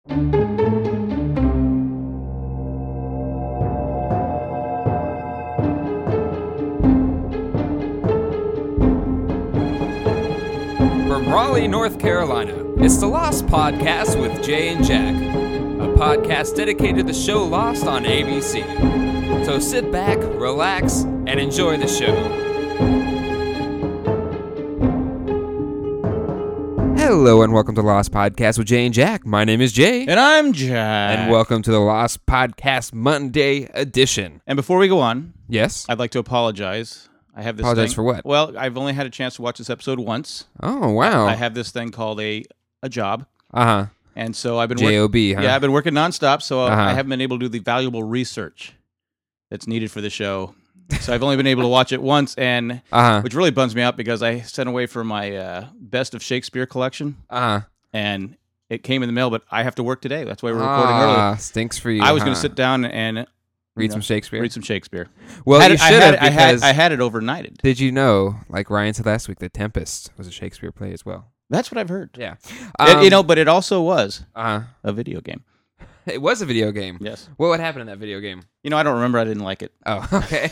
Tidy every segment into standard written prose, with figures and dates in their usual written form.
From Raleigh, North Carolina, it's the Lost Podcast with Jay and Jack, a podcast dedicated to the show Lost on ABC. So sit back, relax, and enjoy the show. Hello and welcome to the Lost Podcast with Jay and Jack. My name is Jay. And I'm Jack. And welcome to the Lost Podcast Monday edition. And before we go on, Yes? I'd like to apologize. I have this Apologize thing. for what? Well, I've only had a chance to watch this episode once. Oh, wow. I have this thing called a job. Uh-huh. And so I've been J-O-B, huh? Yeah, I've been working nonstop, so Uh-huh. I haven't been able to do the valuable research that's needed for the show. So I've only been able to watch it once, and which really bums me out because I sent away for my Best of Shakespeare collection, and it came in the mail, but I have to work today. That's why we're recording early. Stinks for you. I was going to sit down and read some Shakespeare. Well, you should have, because I had it overnighted. Did you know, like Ryan said last week, The Tempest was a Shakespeare play as well? That's what I've heard. Yeah. But it also was a video game. It was a video game. Yes. What would happen in that video game? I don't remember. I didn't like it. Oh, okay.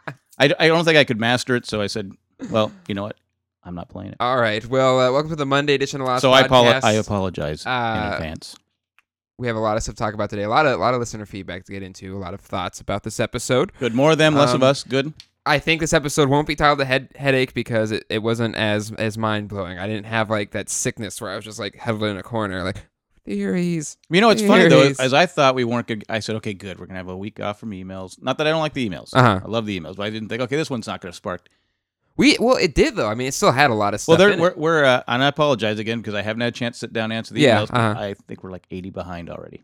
I don't think I could master it, so I said, well, you know what? I'm not playing it. All right. Well, welcome to the Monday edition of Lost So Podcast. I apologize in advance. We have a lot of stuff to talk about today. A lot of listener feedback to get into. A lot of thoughts about this episode. Good. More of them, less of us. Good. I think this episode won't be titled The Headache because it wasn't as mind-blowing. I didn't have like that sickness where I was just like huddled in a corner like, theories. It's funny though, as I thought we weren't good. I said, okay, good. We're going to have a week off from emails. Not that I don't like the emails. I love the emails, but I didn't think, okay, this one's not going to spark. Well, it did though. I mean, it still had a lot of stuff. Well, we're and I apologize again because I haven't had a chance to sit down and answer the emails. But I think we're like 80 behind already.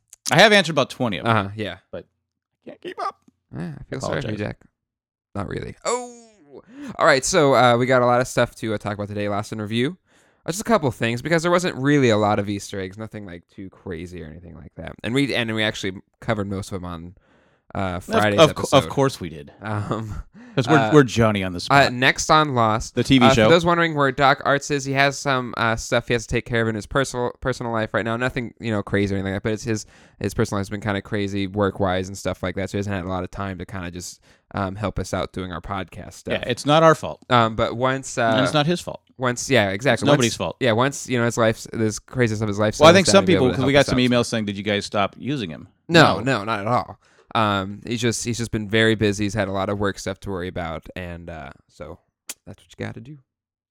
I have answered about 20 of them. Yeah. But I can't keep up. I feel sorry for you, Jack. Not really. Oh! All right, so we got a lot of stuff to talk about today. Lost in Review. Just a couple things, because there wasn't really a lot of Easter eggs. Nothing like too crazy or anything like that. And we actually covered most of them on Friday's episode. Of course we did. Because we're Johnny on the spot. Next on Lost, the TV show. For those wondering where Doc Arts is, he has some stuff he has to take care of in his personal life right now. Nothing crazy or anything like that, but it's his personal life has been kind of crazy work wise and stuff like that. So he hasn't had a lot of time to kind of just help us out doing our podcast stuff. Yeah, it's not our fault. But once and it's not his fault. Yeah, exactly. It's nobody's fault. Yeah, once his life, this craziness of his life. Well, I think some people, because we got some emails saying, "Did you guys stop using him?" No, not at all. He's just been very busy. He's had a lot of work stuff to worry about, and so that's what you got to do,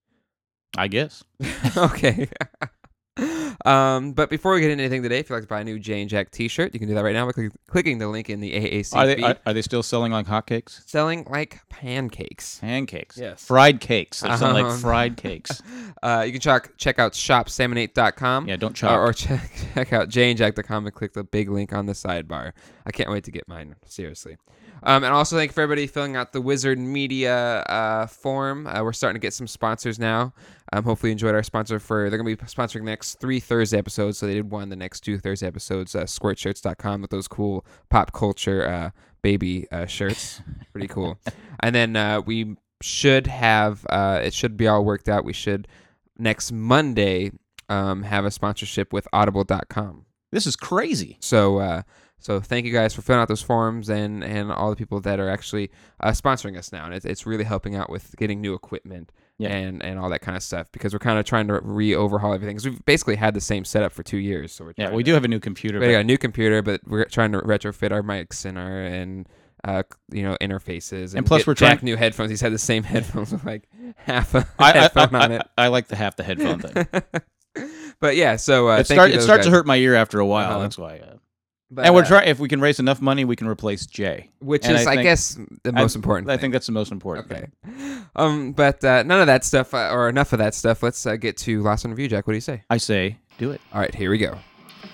I guess. Okay. But before we get into anything today, if you'd like to buy a new Jay and Jack T-shirt, you can do that right now by clicking the link in the AAC feed. Are they still selling like hotcakes? Selling like pancakes. Pancakes. Yes. Fried cakes. They're selling like fried cakes. You can check out shopsalmonate.com. Yeah, don't chalk. Or check out jayandjack.com and click the big link on the sidebar. I can't wait to get mine, seriously. And also thank you for everybody filling out the Wizard Media form. We're starting to get some sponsors now. Hopefully you enjoyed our sponsor they're going to be sponsoring the next 3 Thursday episodes. So they did one the next 2 Thursday episodes, squirtshirts.com with those cool pop culture baby shirts. Pretty cool. And then we should have, it should be all worked out. We should next Monday have a sponsorship with audible.com. This is crazy. So thank you guys for filling out those forms and all the people that are actually sponsoring us now. And it's really helping out with getting new equipment and all that kind of stuff, because we're kind of trying to re-overhaul everything. Because we've basically had the same setup for 2 years. So we do have a new computer. We got a new computer, but we're trying to retrofit our mics and our interfaces. And plus we're trying new headphones. He's had the same headphones with like half a headphone on it. I like the half the headphone thing. But yeah, so it starts to hurt my ear after a while. That's why. But, and we're trying. If we can raise enough money, we can replace Jay, which is, I guess, the most important. I think that's the most important thing. But none of that stuff, or enough of that stuff. Let's get to Lost in Review, Jack. What do you say? I say, do it. All right, here we go.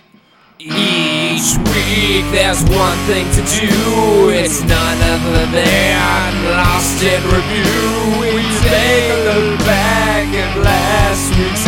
Each week there's one thing to do. It's none other than Lost in Review. We take a look back at last week's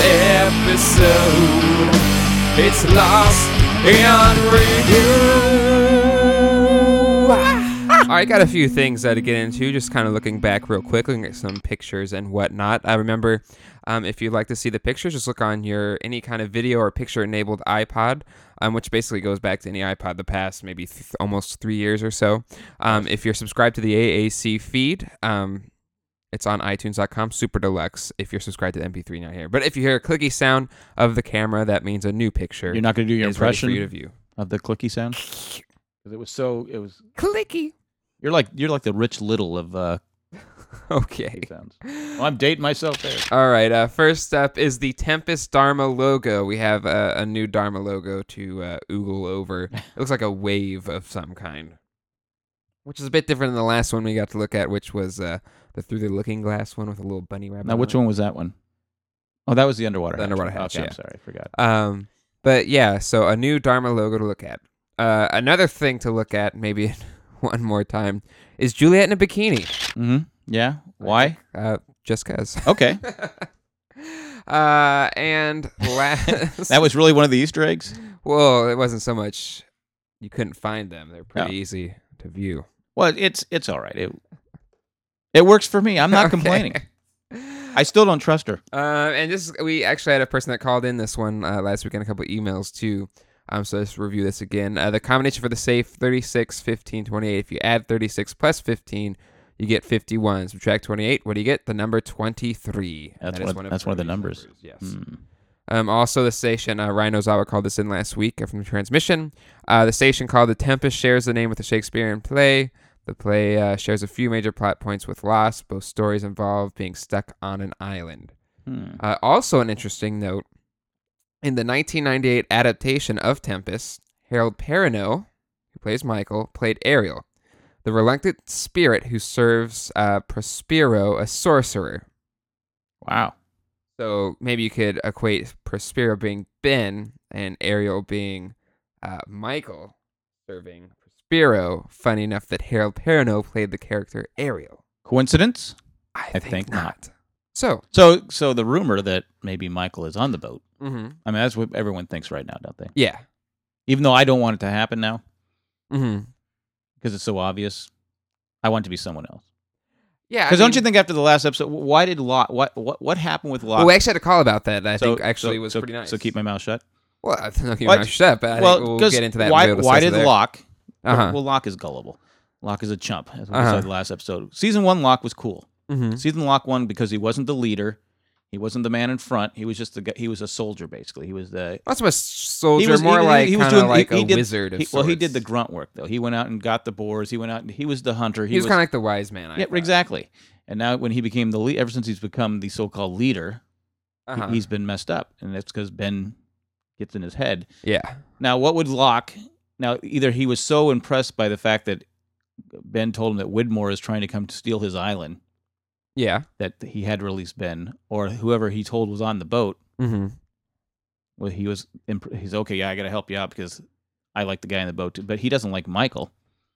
episode. It's Lost in Review. I got a few things to get into, just kind of looking back real quick, looking at some pictures and whatnot. I remember, if you'd like to see the pictures, just look on your any kind of video or picture-enabled iPod, which basically goes back to any iPod the past maybe almost 3 years or so. If you're subscribed to the AAC feed, it's on iTunes.com, Super Deluxe, if you're subscribed to the MP3 not here. But if you hear a clicky sound of the camera, that means a new picture. You're not going to do your impression for you to view. Of the clicky sound? Because it was clicky. You're like the Rich Little of okay. Sounds. Well, I'm dating myself there. All right. First up is the Tempest Dharma logo. We have a new Dharma logo to oogle over. It looks like a wave of some kind, which is a bit different than the last one we got to look at, which was the Through the Looking Glass one with a little bunny rabbit. Now, which one was that one? Oh, that was the Underwater Hatch. The Underwater Hatch, okay, yeah. I'm sorry, I forgot. But yeah, so a new Dharma logo to look at. Another thing to look at, maybe one more time, is Juliet in a bikini. Mm-hmm. Yeah. Why? Just cause. Okay. And last... That was really one of the Easter eggs? Well, it wasn't so much... You couldn't find them. They're pretty easy to view. Well, it's all right. It works for me. I'm not complaining. I still don't trust her. And we actually had a person that called in this one last week and a couple of emails too. So let's review this again. The combination for the safe, 36, 15, 28. If you add 36 plus 15, you get 51. Subtract 28. What do you get? The number 23. That's one of the numbers. Yes. Also, the station, Ryan Ozawa called this in last week from the transmission. The station called The Tempest shares the name with the Shakespearean play. The play shares a few major plot points with Lost. Both stories involve being stuck on an island. Also, an interesting note, in the 1998 adaptation of Tempest, Harold Perrineau, who plays Michael, played Ariel, the reluctant spirit who serves Prospero, a sorcerer. Wow. So maybe you could equate Prospero being Ben and Ariel being Michael serving Prospero. Funny enough that Harold Perrineau played the character Ariel. Coincidence? I think not. So the rumor that maybe Michael is on the boat. Mm-hmm. I mean, that's what everyone thinks right now, don't they? Yeah. Even though I don't want it to happen now. Mm-hmm. Because it's so obvious. I want it to be someone else. Yeah. Because don't you think after the last episode, why did Locke? What happened with Locke? Well, we actually had a call about that. I think actually was pretty nice. So keep my mouth shut. Well, I don't keep my mouth shut, but I think we'll get into that. Why did Locke? Uh-huh. Well, Locke is gullible. Locke is a chump, as we said the last episode. Season 1, Locke was cool. Mm-hmm. Season Locke won because he wasn't the leader. He wasn't the man in front. He was just he was a soldier, basically. He was the... That's a soldier, a wizard of sorts. Well, he did the grunt work, though. He went out and got the boars. He went out and he was the hunter. He was kind of like the wise man. Yeah, exactly. And now when he became the leader, ever since he's become the so-called leader, he's been messed up. And that's because Ben gets in his head. Yeah. Now, what would Locke... Now, either he was so impressed by the fact that Ben told him that Widmore is trying to come to steal his island... Yeah. That he had released Ben, or whoever he told was on the boat. Mm-hmm. Well, he's okay. Yeah, I got to help you out because I like the guy in the boat too. But he doesn't like Michael.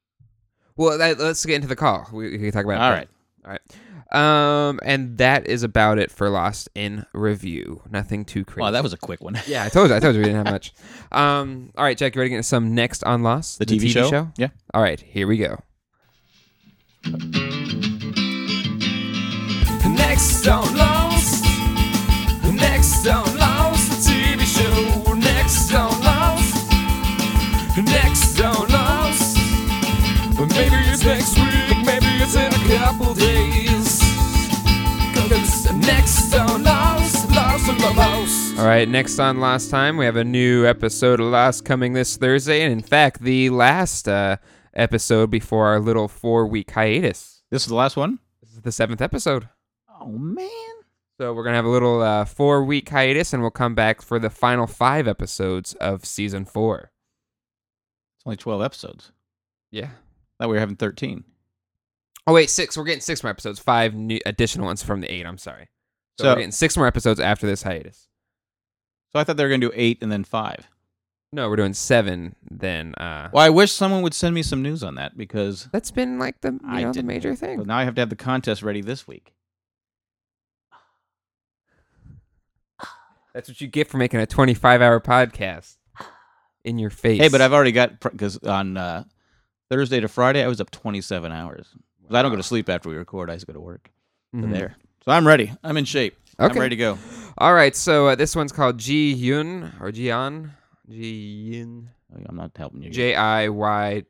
Well, let's get into the call. We can talk about it. All right. And that is about it for Lost in Review. Nothing too crazy. Wow, that was a quick one. Yeah, I told you we didn't have much. All right, Jack, you ready to get into some next on Lost? The TV show? Yeah. All right, here we go. Next on Lost. Next on Lost, the TV show. Next on Lost. Next on Lost. Maybe it's next week, maybe it's in a couple days. 'Cause next on Lost, Lost. All right, next on Lost Time, we have a new episode of Lost coming this Thursday, and in fact, the last episode before our little 4-week hiatus. This is the last one? This is the 7th episode. Oh, man. So we're going to have a little 4-week hiatus, and we'll come back for the final 5 episodes of Season 4. It's only 12 episodes. Yeah. Thought we were having 13. Oh, wait, 6. We're getting 6 more episodes. 5 new additional ones from the 8. I'm sorry. So we're getting 6 more episodes after this hiatus. So I thought they were going to do 8 and then 5. No, we're doing 7 then. Well, I wish someone would send me some news on that because... That's been like the major thing. So now I have to have the contest ready this week. That's what you get for making a 25-hour podcast. In your face. Hey, but I've already got... Because on Thursday to Friday, I was up 27 hours. I don't go to sleep after we record. I just go to work. So there. So I'm ready. I'm in shape. Okay. I'm ready to go. All right. So this one's called Ji Yun or Jian. Ji Yun. I'm not helping you. Jiyeon.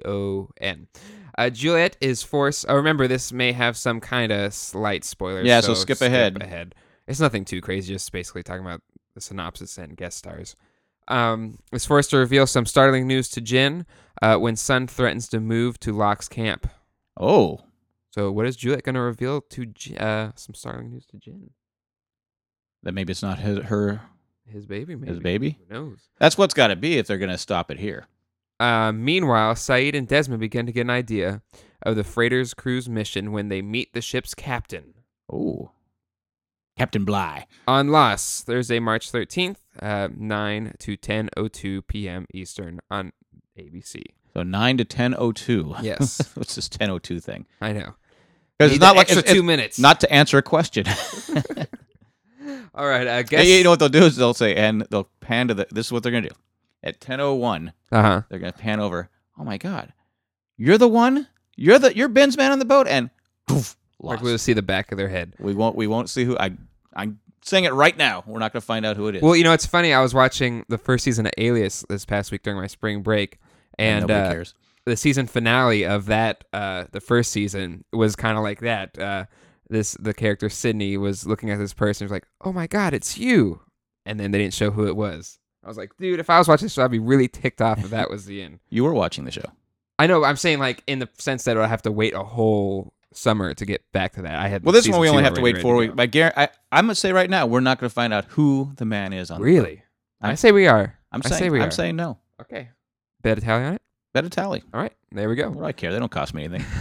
Juliet is forced. Oh, remember, this may have some kind of slight spoilers. Yeah, so skip ahead. It's nothing too crazy, just basically talking about the synopsis and guest stars. Is forced to reveal some startling news to Jin when Sun threatens to move to Locke's camp. Oh. So what is Juliet going to reveal to some startling news to Jin? That maybe it's not his baby, maybe. His baby? Who knows? That's what's got to be if they're going to stop it here. Meanwhile, Saeed and Desmond begin to get an idea of the freighter's crew's mission when they meet the ship's captain. Oh. Captain Bligh. On Lost, Thursday, March 13th, 9 to 10:02 p.m. Eastern on ABC. So 9 to 10:02. Yes. What's this 10:02 thing? I know. Because it's not like extra 2 minutes. Not to answer a question. All right, I guess. You know what they'll do is they'll say, and they'll pan to this is what they're going to do. At 10:01, they're going to pan over. Oh my God, you're the one. You're Ben's man on the boat, and poof, lost. Like we'll see the back of their head. We won't see who. I'm saying it right now. We're not going to find out who it is. Well, it's funny. I was watching the first season of Alias this past week during my spring break, and nobody cares. The season finale of that, the first season, was kind of like that. The character Sydney was looking at this person, was like, "Oh my God, it's you!" And then they didn't show who it was. I was like, dude, if I was watching this show, I'd be really ticked off if that was the end. You were watching the show. I know. I'm saying like in the sense that I'd have to wait a whole summer to get back to that. I had. Well, this one we only have to wait 4 weeks. I'm going to say right now, we're not going to find out who the man is on. Really? I say we are. I'm saying no. Okay. Bet a tally on it. Bet a tally. All right. There we go. What do I care? They don't cost me anything.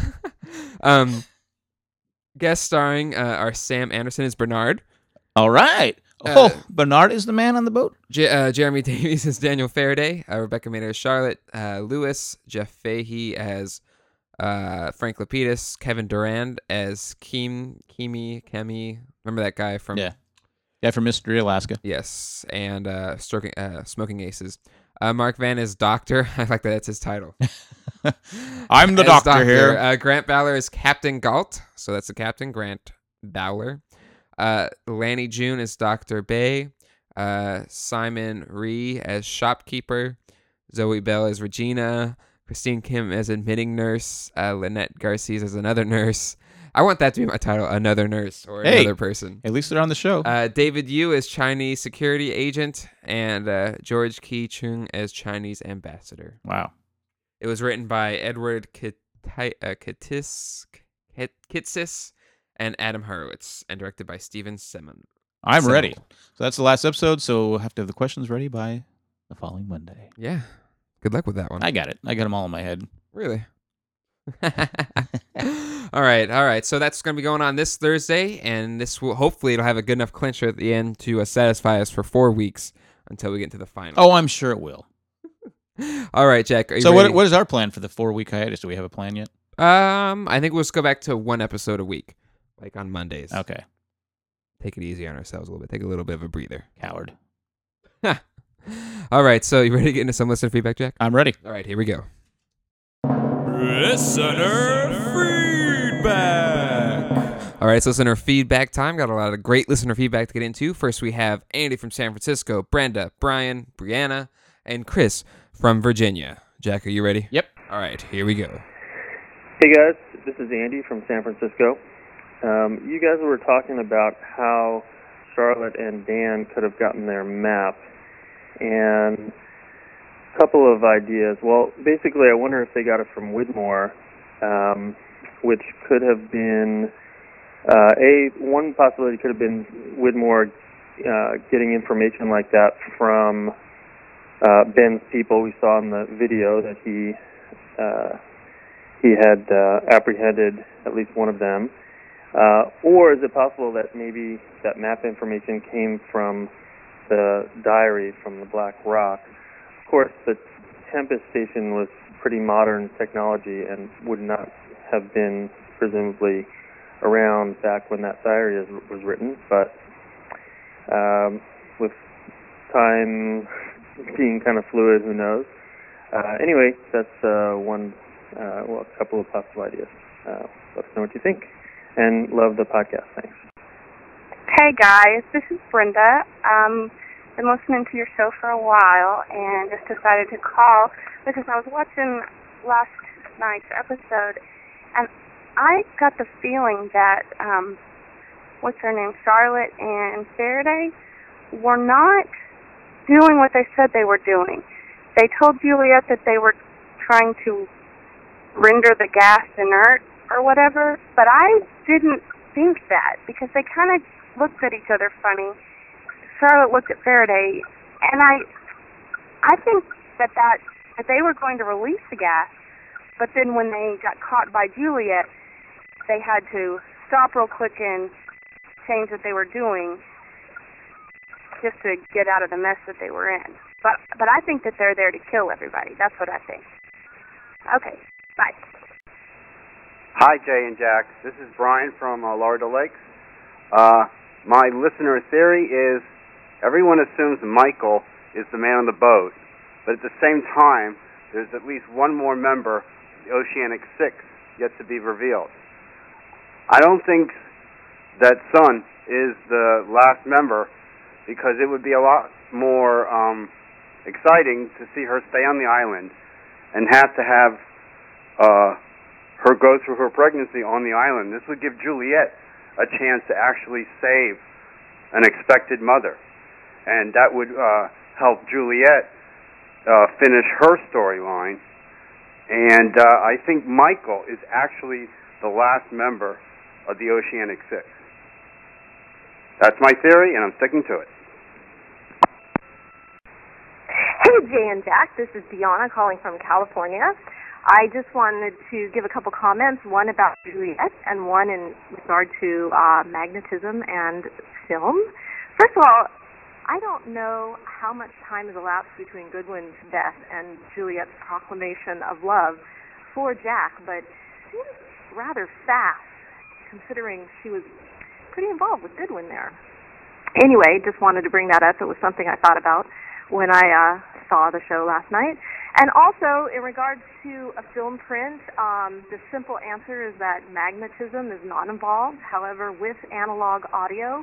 Guest starring our Sam Anderson as Bernard. All right. Bernard is the man on the boat? Jeremy Davies as Daniel Faraday. Rebecca Mader as Charlotte. Lewis. Jeff Fahey as Frank Lapidus. Kevin Durand as Kemi. Remember that guy from... Yeah, from Mystery Alaska. Yes. And Smoking Aces. Mark Vann is Doctor. I like that. That's his title. I'm the doctor here. Grant Bowler is Captain Galt. So that's the captain, Grant Bowler. Lanny June as Dr. Bay. Simon Rhee as shopkeeper. Zoe Bell as Regina. Christine Kim as admitting nurse. Lynette Garces as another nurse. I want that to be my title, another nurse or another person. At least they're on the show. David Yu as Chinese security agent and George Ki Chung as Chinese ambassador. Wow. It was written by Edward Kitsis and Adam Horowitz and directed by Steven Simon. I'm ready. So that's the last episode, so we'll have to have the questions ready by the following Monday. Yeah. Good luck with that one. I got it. I got them all in my head. Really? All right. So that's going to be going on this Thursday, and this will hopefully it'll have a good enough clincher at the end to satisfy us for 4 weeks until we get to the final. Oh, I'm sure it will. All right, Jack. Are you so ready? What is our plan for the 4-week hiatus? Do we have a plan yet? I think we'll just go back to 1 episode a week, like on Mondays. Okay. Take it easy on ourselves a little bit. Take a little bit of a breather. Coward. All right. So you ready to get into some listener feedback, Jack? I'm ready. All right. Here we go. Listener feedback. All right, it's listener feedback time. Got a lot of great listener feedback to get into. First, we have Andy from San Francisco, Brenda, Brian, Brianna, and Chris from Virginia. Jack, are you ready? Yep. All right, here we go. Hey, guys. This is Andy from San Francisco. You guys were talking about how Charlotte and Dan could have gotten their map, and a couple of ideas. Well, basically, I wonder if they got it from Widmore, which could have been, one possibility could have been Widmore getting information like that from Ben's people. We saw in the video that he had apprehended at least one of them. Or is it possible that maybe that map information came from the diary from the Black Rock? Of course, the Tempest station was pretty modern technology and would not have been presumably around back when that diary was written, but with time being kind of fluid, who knows? Anyway, that's one a couple of possible ideas. Let us know what you think. And love the podcast. Thanks. Hey guys, this is Brenda. Been listening to your show for a while and just decided to call because I was watching last night's episode and I got the feeling that what's her name, Charlotte and Faraday, were not doing what they said they were doing. They told Juliet that they were trying to render the gas inert or whatever, but I didn't think that because they kind of looked at each other funny. Charlotte looked at Faraday, and I think that they were going to release the gas, but then when they got caught by Juliet, they had to stop real quick and change what they were doing just to get out of the mess that they were in. But I think that they're there to kill everybody. That's what I think. Okay, bye. Hi, Jay and Jack. This is Brian from Lardo Lakes. My listener theory is everyone assumes Michael is the man on the boat, but at the same time, there's at least one more member of the Oceanic Six yet to be revealed. I don't think that Sun is the last member because it would be a lot more exciting to see her stay on the island and have to have her go through her pregnancy on the island. This would give Juliet a chance to actually save an expected mother. And that would help Juliet finish her storyline. And I think Michael is actually the last member of the Oceanic Six. That's my theory, and I'm sticking to it. Hey, Jay and Jack. This is Deanna calling from California. I just wanted to give a couple comments, one about Juliet and one in regard to magnetism and film. First of all, I don't know how much time has elapsed between Goodwin's death and Juliet's proclamation of love for Jack, but it seems rather fast considering she was pretty involved with Goodwin there. Anyway, just wanted to bring that up. It was something I thought about when I saw the show last night. And also, in regards to a film print, the simple answer is that magnetism is not involved. However, with analog audio,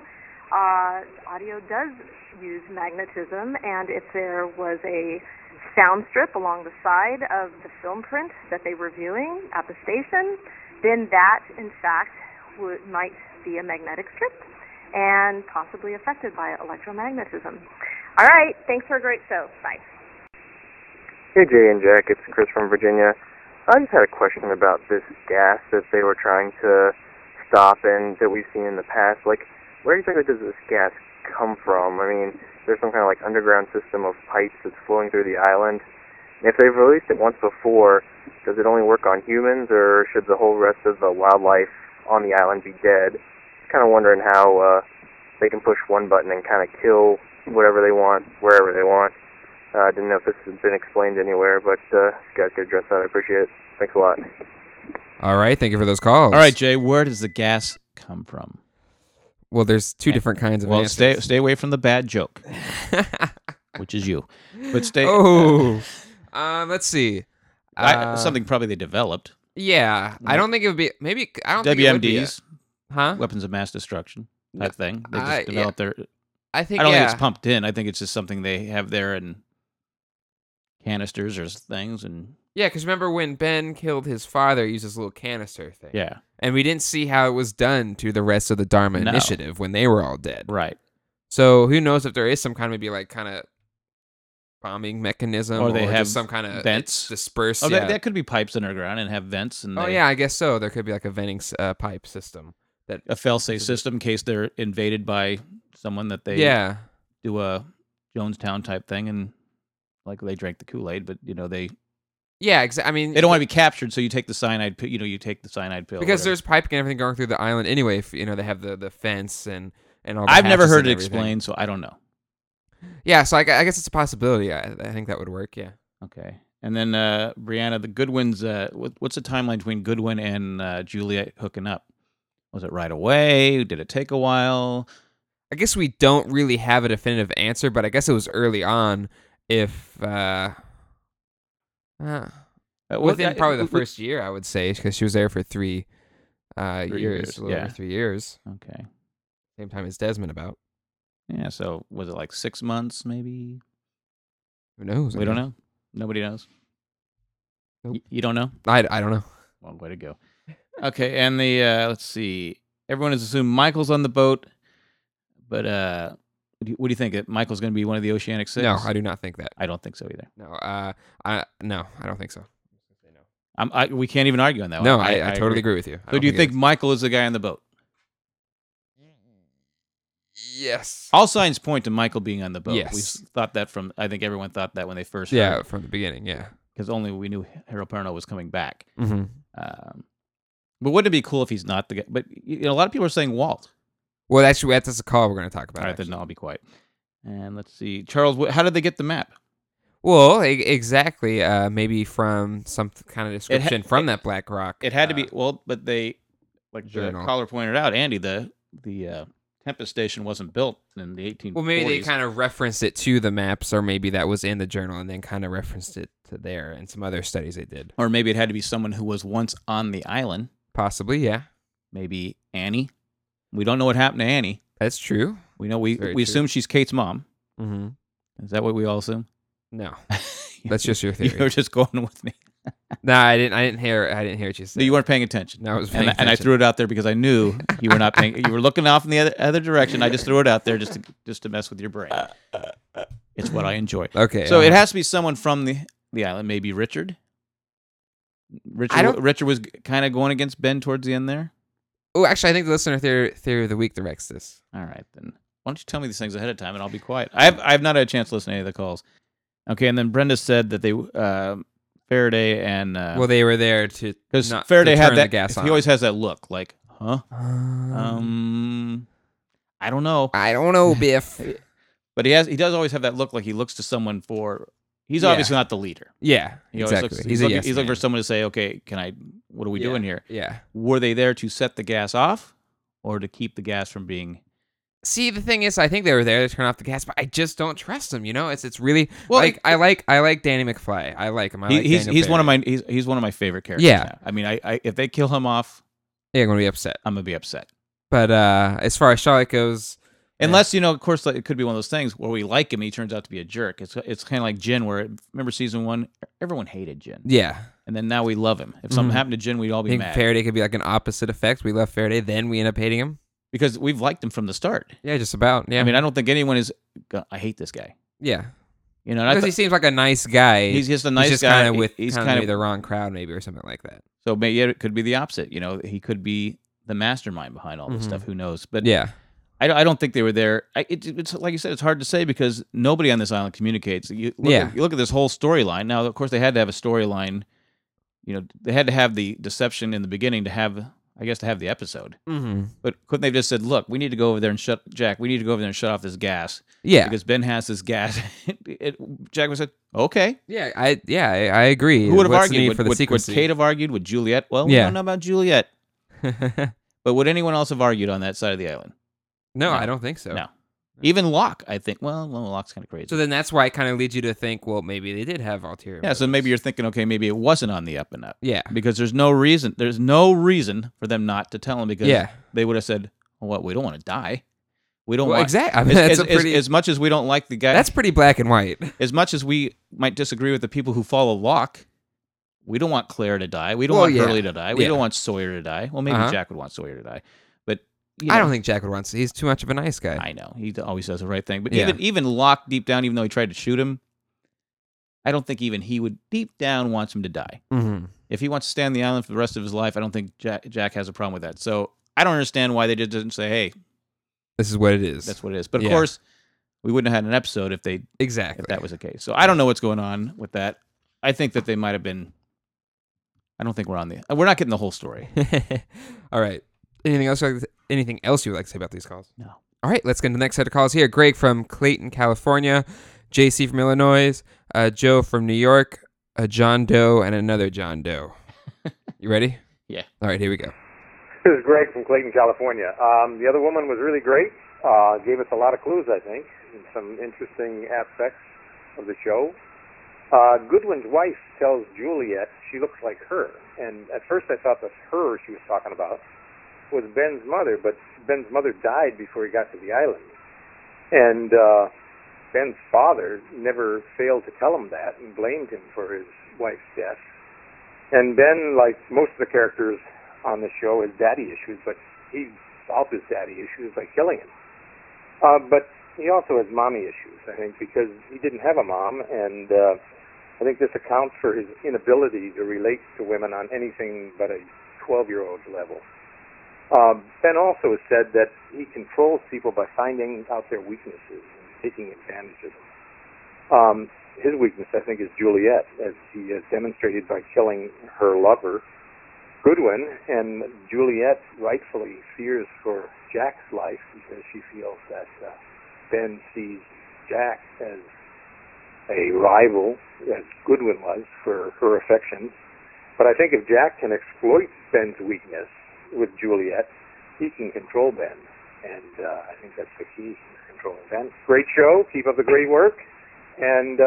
audio does use magnetism, and if there was a sound strip along the side of the film print that they were viewing at the station, then that, in fact, might be a magnetic strip and possibly affected by electromagnetism. All right, thanks for a great show. Bye. Hey, Jay and Jack, it's Chris from Virginia. I just had a question about this gas that they were trying to stop and that we've seen in the past. Like, where exactly does this gas come from? I mean, there's some kind of like underground system of pipes that's flowing through the island. And if they've released it once before, does it only work on humans, or should the whole rest of the wildlife on the island be dead? Kind of wondering how they can push one button and kind of kill whatever they want, wherever they want. I didn't know if this has been explained anywhere, but if you guys could address that, I appreciate it. Thanks a lot. All right, thank you for those calls. All right, Jay, where does the gas come from? Well, there's two different kinds of answers. Stay away from the bad joke, which is you. But stay. Oh, let's see. Something probably they developed. Yeah, I don't think it would be. Maybe I don't think it would be. WMDs, weapons of mass destruction, that thing. They just developed their. I don't think it's pumped in. I think it's just something they have there in canisters or things, and because remember when Ben killed his father, he used this little canister thing. Yeah, and we didn't see how it was done to the rest of the Dharma Initiative when they were all dead. Right. So who knows if there is some kind of maybe like kind of bombing mechanism, or they have just some kind of vents dispersed. Oh, that could be pipes underground and have vents. And I guess so. There could be like a venting pipe system, that a fail-safe system in case they're invaded by someone that they do a Jonestown type thing, and like they drank the Kool-Aid, but they I mean, they don't want to be captured, so you take the cyanide pill. You take the cyanide pill because there's piping and everything going through the island anyway. If, they have the fence and all. The I've never heard it everything. explained, so I don't know. Yeah, so I guess it's a possibility. I think that would work. Yeah. Okay, and then Brianna, the Goodwins. What's the timeline between Goodwin and Juliet hooking up? Was it right away? Did it take a while? I guess we don't really have a definitive answer, but I guess it was early on. If Within probably the first year, I would say, because she was there for 3 years, a little over 3 years. Okay. Same time as Desmond, about. Yeah. So was it like 6 months, maybe? Who knows? We don't know. Nobody knows. Nope. You don't know? I don't know. Well, way to go. Okay, and the let's see. Everyone has assumed Michael's on the boat, but what do you think? Michael's going to be one of the Oceanic Six? No, I do not think that. I don't think so either. No, I don't think so. We can't even argue on that no, one. I totally agree with you. So do you think Michael is the guy on the boat? Yes. All signs point to Michael being on the boat. Yes. We thought that I think everyone thought that when they first heard. From the beginning, yeah. Because only we knew Harold Perrineau was coming back. Mm-hmm. But wouldn't it be cool if he's not the guy? But a lot of people are saying Walt. Well, actually, that's a call we're going to talk about. All right, then I'll be quiet. And let's see. Charles, how did they get the map? Well, exactly. Maybe from some kind of description from that Black Rock. It had to be, but they, like the caller pointed out, Andy, the Tempest Station wasn't built in the 1840s. Well, maybe they kind of referenced it to the maps, or maybe that was in the journal and then kind of referenced it to there and some other studies they did. Or maybe it had to be someone who was once on the island. Possibly, yeah. Maybe Annie. We don't know what happened to Annie. That's true. We know we assume she's Kate's mom. Mm-hmm. Is that what we all assume? No, that's just your theory. You're just going with me. No, I didn't hear what you said. No, you weren't paying attention. No, I was paying attention. And I threw it out there because I knew you were not paying. You were looking off in the other direction. I just threw it out there just to mess with your brain. It's what I enjoy. Okay. So it has to be someone from the island. Maybe Richard. Richard was kind of going against Ben towards the end there. Oh, actually, I think the listener theory of the week directs this. All right, then. Why don't you tell me these things ahead of time, and I'll be quiet. I've not had a chance to listen to any of the calls. Okay, and then Brenda said that they Faraday and they were there to because Faraday had that. Gas on. He always has that look, like, huh? I don't know, Biff. But he does always have that look, like he looks to someone for. He's obviously not the leader. Yeah, he exactly. He's looking for someone to say, okay, what are we doing here? Yeah. Were they there to set the gas off, or to keep the gas from being? See, the thing is, I think they were there to turn off the gas, but I just don't trust them. You know, it's really I like Danny McFly. I like him. He's one of my favorite characters. Yeah. Now. I mean, I if they kill him off, I'm gonna be upset. I'm gonna be upset. But as far as Charlotte goes. Unless, of course, it could be one of those things where we like him, he turns out to be a jerk. It's kind of like Jin, where, remember season 1? Everyone hated Jin. Yeah. And then now we love him. If something happened to Jin, we'd all be mad. Faraday could be like an opposite effect. We love Faraday, then we end up hating him. Because we've liked him from the start. Yeah, just about. Yeah. I mean, I don't think anyone is, I hate this guy. Yeah. Because he seems like a nice guy. He's just a nice guy. He's kind of the wrong crowd, maybe, or something like that. So maybe it could be the opposite. He could be the mastermind behind all this stuff. Who knows? But yeah. I don't think they were there. It's like you said, it's hard to say because nobody on this island communicates. You look at this whole storyline. Now, of course, they had to have a storyline. They had to have the deception in the beginning to have the episode. Mm-hmm. But couldn't they have just said, "Look, we need to go over there and shut off this gas." Yeah, because Ben has this gas. Jack was said, "Okay." Yeah, I agree. Who would have argued? For the would Kate have argued? Would Juliet? Well, we don't know about Juliet. But would anyone else have argued on that side of the island? No, I don't think so. No. Even Locke, I think. Well, Locke's kind of crazy. So then that's why it kind of leads you to think, well, maybe they did have ulterior motives. So maybe you're thinking, okay, maybe it wasn't on the up and up. Yeah. Because there's no reason for them not to tell him because they would have said, well, what, we don't want to die. We don't want... Exactly. I mean, as much as we don't like the guy... That's pretty black and white. As much as we might disagree with the people who follow Locke, we don't want Claire to die. We don't want Hurley to die. We don't want Sawyer to die. Well, maybe Jack would want Sawyer to die. But I don't think Jack would want to. He's too much of a nice guy. I know. He always does the right thing. But even Locke, deep down, even though he tried to shoot him, I don't think even he would, deep down, wants him to die. Mm-hmm. If he wants to stay on the island for the rest of his life, I don't think Jack has a problem with that. So I don't understand why they didn't say, hey, this is what it is. That's what it is. But of course, we wouldn't have had an episode if that was the case. So I don't know what's going on with that. I think that they might have been. I don't think we're not getting the whole story. All right. Anything else you would like to say about these calls? No. All right, let's get to the next set of calls here. Greg from Clayton, California, JC from Illinois, Joe from New York, John Doe, and another John Doe. You ready? Yeah. All right, here we go. This is Greg from Clayton, California. The other woman was really great. Gave us a lot of clues, I think, and some interesting aspects of the show. Goodwin's wife tells Juliet she looks like her, and at first I thought the her she was talking about was Ben's mother, but Ben's mother died before he got to the island. And Ben's father never failed to tell him that and blamed him for his wife's death. And Ben, like most of the characters on the show, has daddy issues, but he solved his daddy issues by killing him. But he also has mommy issues, I think, because he didn't have a mom, and I think this accounts for his inability to relate to women on anything but a 12-year-old level. Ben also has said that he controls people by finding out their weaknesses and taking advantage of them. His weakness, I think, is Juliet, as he has demonstrated by killing her lover, Goodwin, and Juliet rightfully fears for Jack's life because she feels that Ben sees Jack as a rival, as Goodwin was, for her affections. But I think if Jack can exploit Ben's weakness with Juliet, he can control Ben. And I think that's the key, controlling Ben. Great show. Keep up the great work. And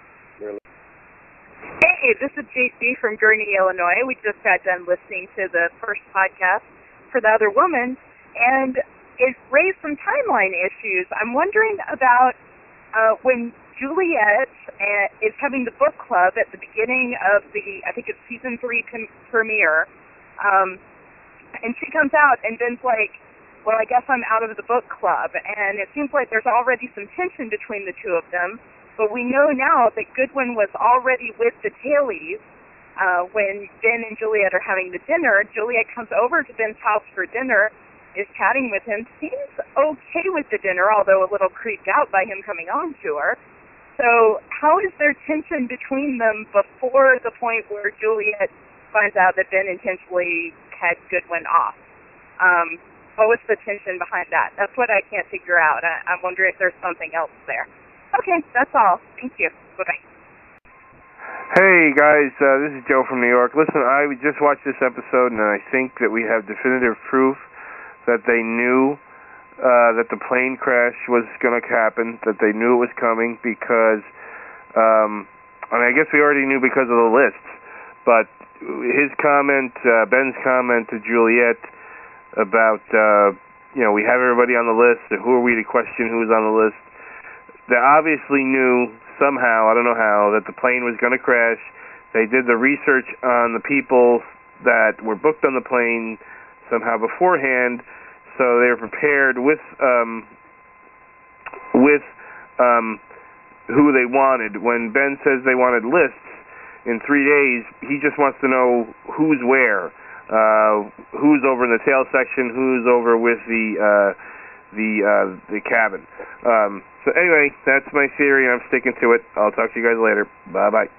hey, this is JC from Gurnee, Illinois. We just got done listening to the first podcast for The Other Woman, and it raised some timeline issues. I'm wondering about when Juliet is having the book club at the beginning of the, I think it's season 3 premiere, and she comes out and Ben's like, well, I guess I'm out of the book club, and it seems like there's already some tension between the two of them, but we know now that Goodwin was already with the Tailies when Ben and Juliet are having the dinner. Juliet comes over to Ben's house for dinner, is chatting with him, seems okay with the dinner, although a little creeped out by him coming on to her. So how is there tension between them before the point where Juliet finds out that Ben intentionally had Goodwin off? What was the tension behind that? That's what I can't figure out. I'm wondering if there's something else there. Okay, that's all. Thank you. Bye-bye. Hey, guys. This is Joe from New York. Listen, I just watched this episode, and I think that we have definitive proof that they knew that the plane crash was going to happen, that they knew it was coming because, I mean, I guess we already knew because of the lists, but his comment, Ben's comment to Juliet about, we have everybody on the list, and who are we to question who's on the list? They obviously knew somehow, I don't know how, that the plane was going to crash. They did the research on the people that were booked on the plane somehow beforehand, so they were prepared with who they wanted. When Ben says they wanted lists in 3 days, he just wants to know who's where, who's over in the tail section, who's over with the cabin. So anyway, that's my theory, and I'm sticking to it. I'll talk to you guys later. Bye-bye.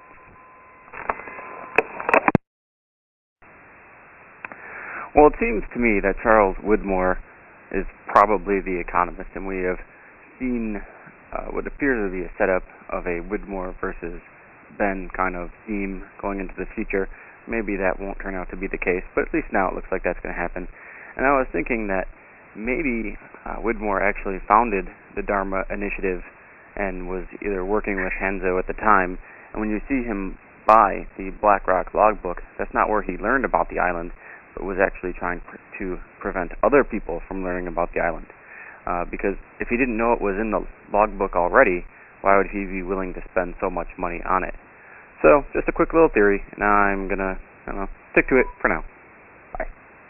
Well, it seems to me that Charles Widmore is probably the economist, and we have seen what appears to be a setup of a Widmore versus Ben kind of theme going into the future. Maybe that won't turn out to be the case, but at least now it looks like that's going to happen. And I was thinking that maybe Widmore actually founded the Dharma Initiative and was either working with Hanzo at the time. And when you see him buy the Black Rock logbook, that's not where he learned about the island, but was actually trying to prevent other people from learning about the island. Because if he didn't know it was in the logbook already, why would he be willing to spend so much money on it? So, just a quick little theory, and I'm going to stick to it for now. Bye.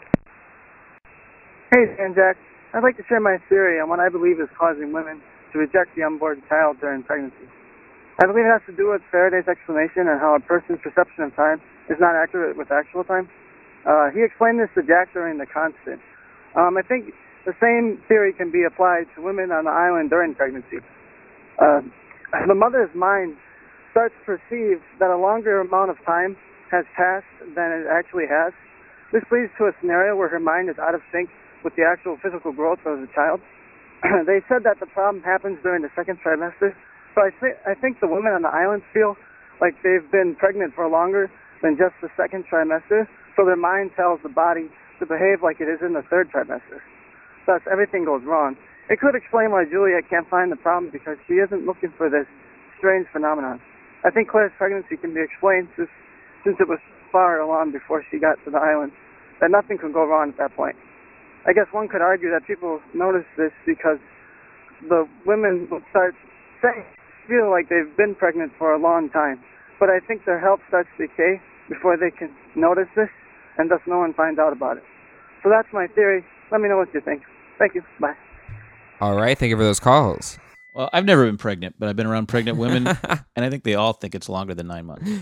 Hey, Dan Jack. I'd like to share my theory on what I believe is causing women to reject the unborn child during pregnancy. I believe it has to do with Faraday's explanation on how a person's perception of time is not accurate with actual time. He explained this to Jack during The Constant. I think the same theory can be applied to women on the island during pregnancy. The mother's mind starts to perceive that a longer amount of time has passed than it actually has. This leads to a scenario where her mind is out of sync with the actual physical growth of the child. They said that the problem happens during the second trimester, so I think the women on the island feel like they've been pregnant for longer than just the second trimester, so their mind tells the body to behave like it is in the third trimester. Thus, everything goes wrong. It could explain why Juliet can't find the problem because she isn't looking for this strange phenomenon. I think Claire's pregnancy can be explained since it was far along before she got to the island, that nothing could go wrong at that point. I guess one could argue that people notice this because the women will start feel like they've been pregnant for a long time. But I think their health starts to decay before they can notice this, and thus no one finds out about it. So that's my theory. Let me know what you think. Thank you. Bye. All right. Thank you for those calls. Well, I've never been pregnant, but I've been around pregnant women, and I think they all think it's longer than 9 months.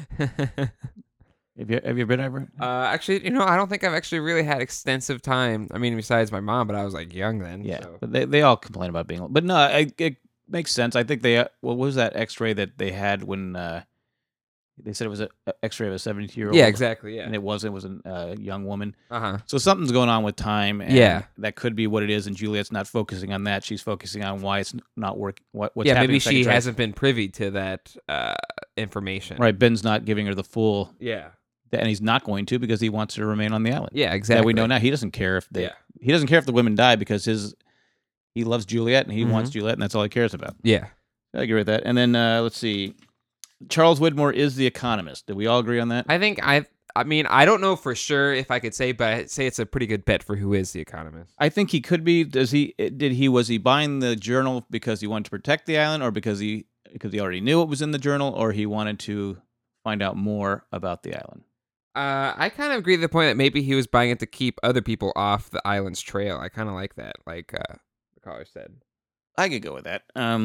Have you been ever? Actually, I don't think I've actually really had extensive time. I mean, besides my mom, but I was like young then. Yeah, so. but they all complain about being. But no, it makes sense. I think what was that X-ray that they had when they said it was an X-ray of a 72-year-old? Yeah, exactly. Yeah, and it wasn't. It was a young woman. Uh-huh. So something's going on with time. And yeah, that could be what it is. And Juliet's not focusing on that. She's focusing on why it's not working. What's yeah, happening? Maybe she hasn't been privy to that information. Right. Ben's not giving her the full. Yeah. And he's not going to because he wants her to remain on the island. Yeah, exactly. That we know now. He doesn't care if he doesn't care if the women die because he loves Juliet and he wants Juliet and that's all he cares about. Yeah, I agree with that. And then let's see, Charles Widmore is the economist. Do we all agree on that? I think I mean I don't know for sure if I could say, but I'd say it's a pretty good bet for who is the economist. I think he could be. Was he buying the journal because he wanted to protect the island, or because he already knew what was in the journal, or he wanted to find out more about the island? I kind of agree to the point that maybe he was buying it to keep other people off the island's trail. I kind of like that, like the caller said. I could go with that.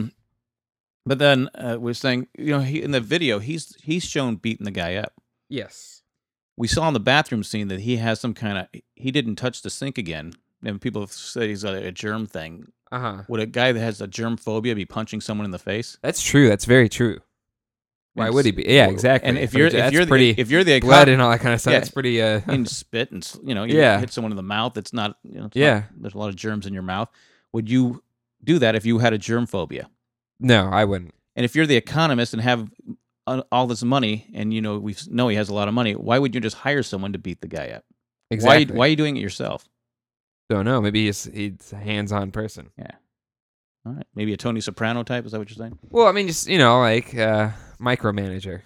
But then we're saying, in the video, he's shown beating the guy up. Yes. We saw in the bathroom scene that he has some kind of. He didn't touch the sink again, and people have said he's got a germ thing. Would a guy that has a germ phobia be punching someone in the face? That's true. That's very true. Why would he be? Yeah, exactly. And if you're the blood and all that kind of stuff, it's pretty. And spit and you hit someone in the mouth. It's not. There's a lot of germs in your mouth. Would you do that if you had a germ phobia? No, I wouldn't. And if you're the economist and have all this money, and we know he has a lot of money, why would you just hire someone to beat the guy up? Exactly. Why are you doing it yourself? Don't know. Maybe he's a hands-on person. Yeah. All right. Maybe a Tony Soprano type. Is that what you're saying? Well, I mean, just like micromanager.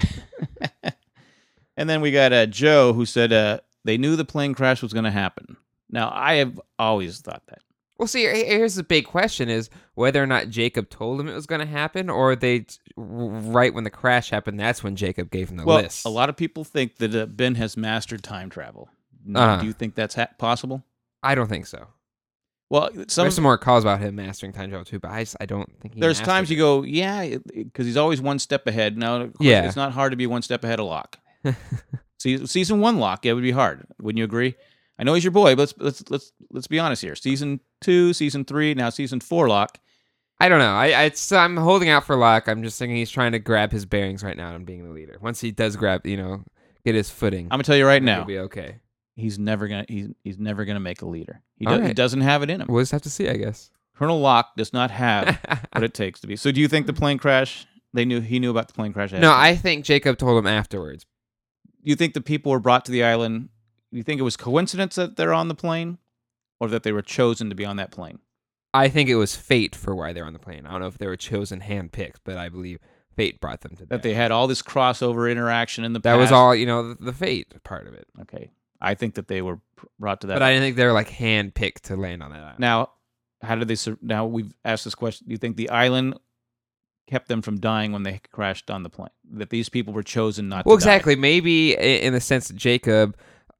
And then we got Joe, who said they knew the plane crash was going to happen. Now, I have always thought that. Well, see, here's the big question: is whether or not Jacob told him it was going to happen, or they right when the crash happened, that's when Jacob gave him the list. A lot of people think that Ben has mastered time travel. Do you think that's possible? I don't think so. Well, there's some more calls about him mastering time travel too, but I don't think there's times you go, because he's always one step ahead. Now, of course, it's not hard to be one step ahead of Locke. Season 1 Locke, it would be hard. Wouldn't you agree? I know he's your boy, but let's be honest here. Season 2, Season 3, now Season 4 Locke. I don't know. I'm holding out for Locke. I'm just thinking he's trying to grab his bearings right now and being the leader. Once he does grab, get his footing. I'm gonna tell you right now, he'll be okay. He's never gonna make a leader. He doesn't have it in him. We'll just have to see, I guess. Colonel Locke does not have what it takes to be. So, do you think the plane crash? He knew about the plane crash. No, I think Jacob told him afterwards. Do you think the people were brought to the island? Do you think it was coincidence that they're on the plane, or that they were chosen to be on that plane? I think it was fate for why they're on the plane. I don't know if they were chosen, handpicked, but I believe fate brought them to that. They had all this crossover interaction in the past. That was all, the fate part of it. Okay. I think that they were brought to that. But I didn't think they were like handpicked to land on that island. Now, how did they? Now we've asked this question. Do you think the island kept them from dying when they crashed on the plane? That these people were chosen not to die? Well, exactly. Maybe in the sense that Jacob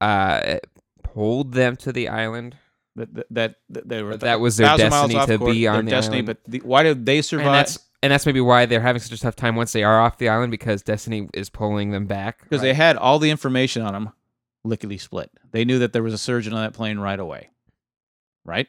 pulled them to the island. That they were. That was their destiny to be on the island. But why did they survive? And that's maybe why they're having such a tough time once they are off the island, because destiny is pulling them back. Because they had all the information on them. Lickety split. They knew that there was a surgeon on that plane right away, right?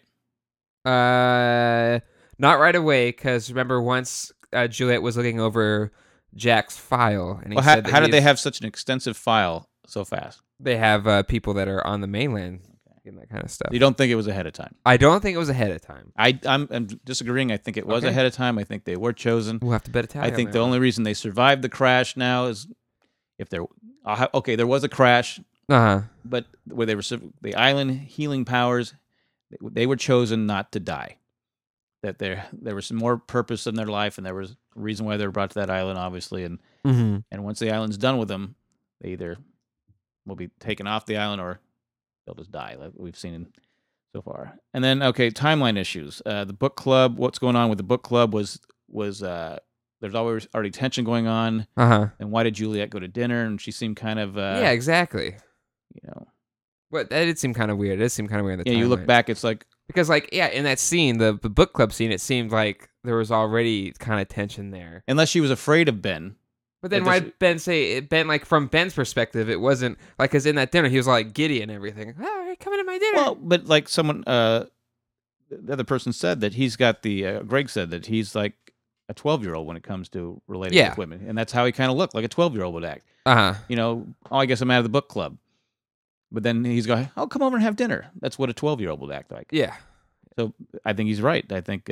Not right away, because remember once Juliet was looking over Jack's file, and he said, how did they have such an extensive file so fast? They have people that are on the mainland and that kind of stuff. You don't think it was ahead of time? I don't think it was ahead of time. I'm disagreeing. I think it was ahead of time. I think they were chosen. We'll have to bet a tally. I think the only reason they survived the crash now is if there was a crash. But where they were the island healing powers, they were chosen not to die. That there was some more purpose in their life, and there was a reason why they were brought to that island, obviously. And Mm-hmm. And once the island's done with them, they either will be taken off the island or they'll just die, like we've seen so far. And then, okay, timeline issues. The book club, what's going on with the book club was there's already tension going on. Uh-huh. And why did Juliet go to dinner? And she seemed kind of... yeah, exactly. You know... What, that did seem kind of weird. It did seem kind of weird in the you look back, it's like... Because, like, yeah, in that scene, the book club scene, it seemed like there was already kind of tension there. Unless she was afraid of Ben. But then why did Ben say... Ben, like, from Ben's perspective, it wasn't... Like, because in that dinner, he was, like, giddy and everything. Oh, you're coming to my dinner. Well, but, like, someone... the other person said that he's got the... Greg said that he's, like, a 12-year-old when it comes to relating with women. And that's how he kind of looked, like a 12-year-old would act. Uh-huh. You know, oh, I guess I'm out of the book club. But then he's going, oh, come over and have dinner. That's what a 12-year-old would act like. Yeah. So I think he's right. I think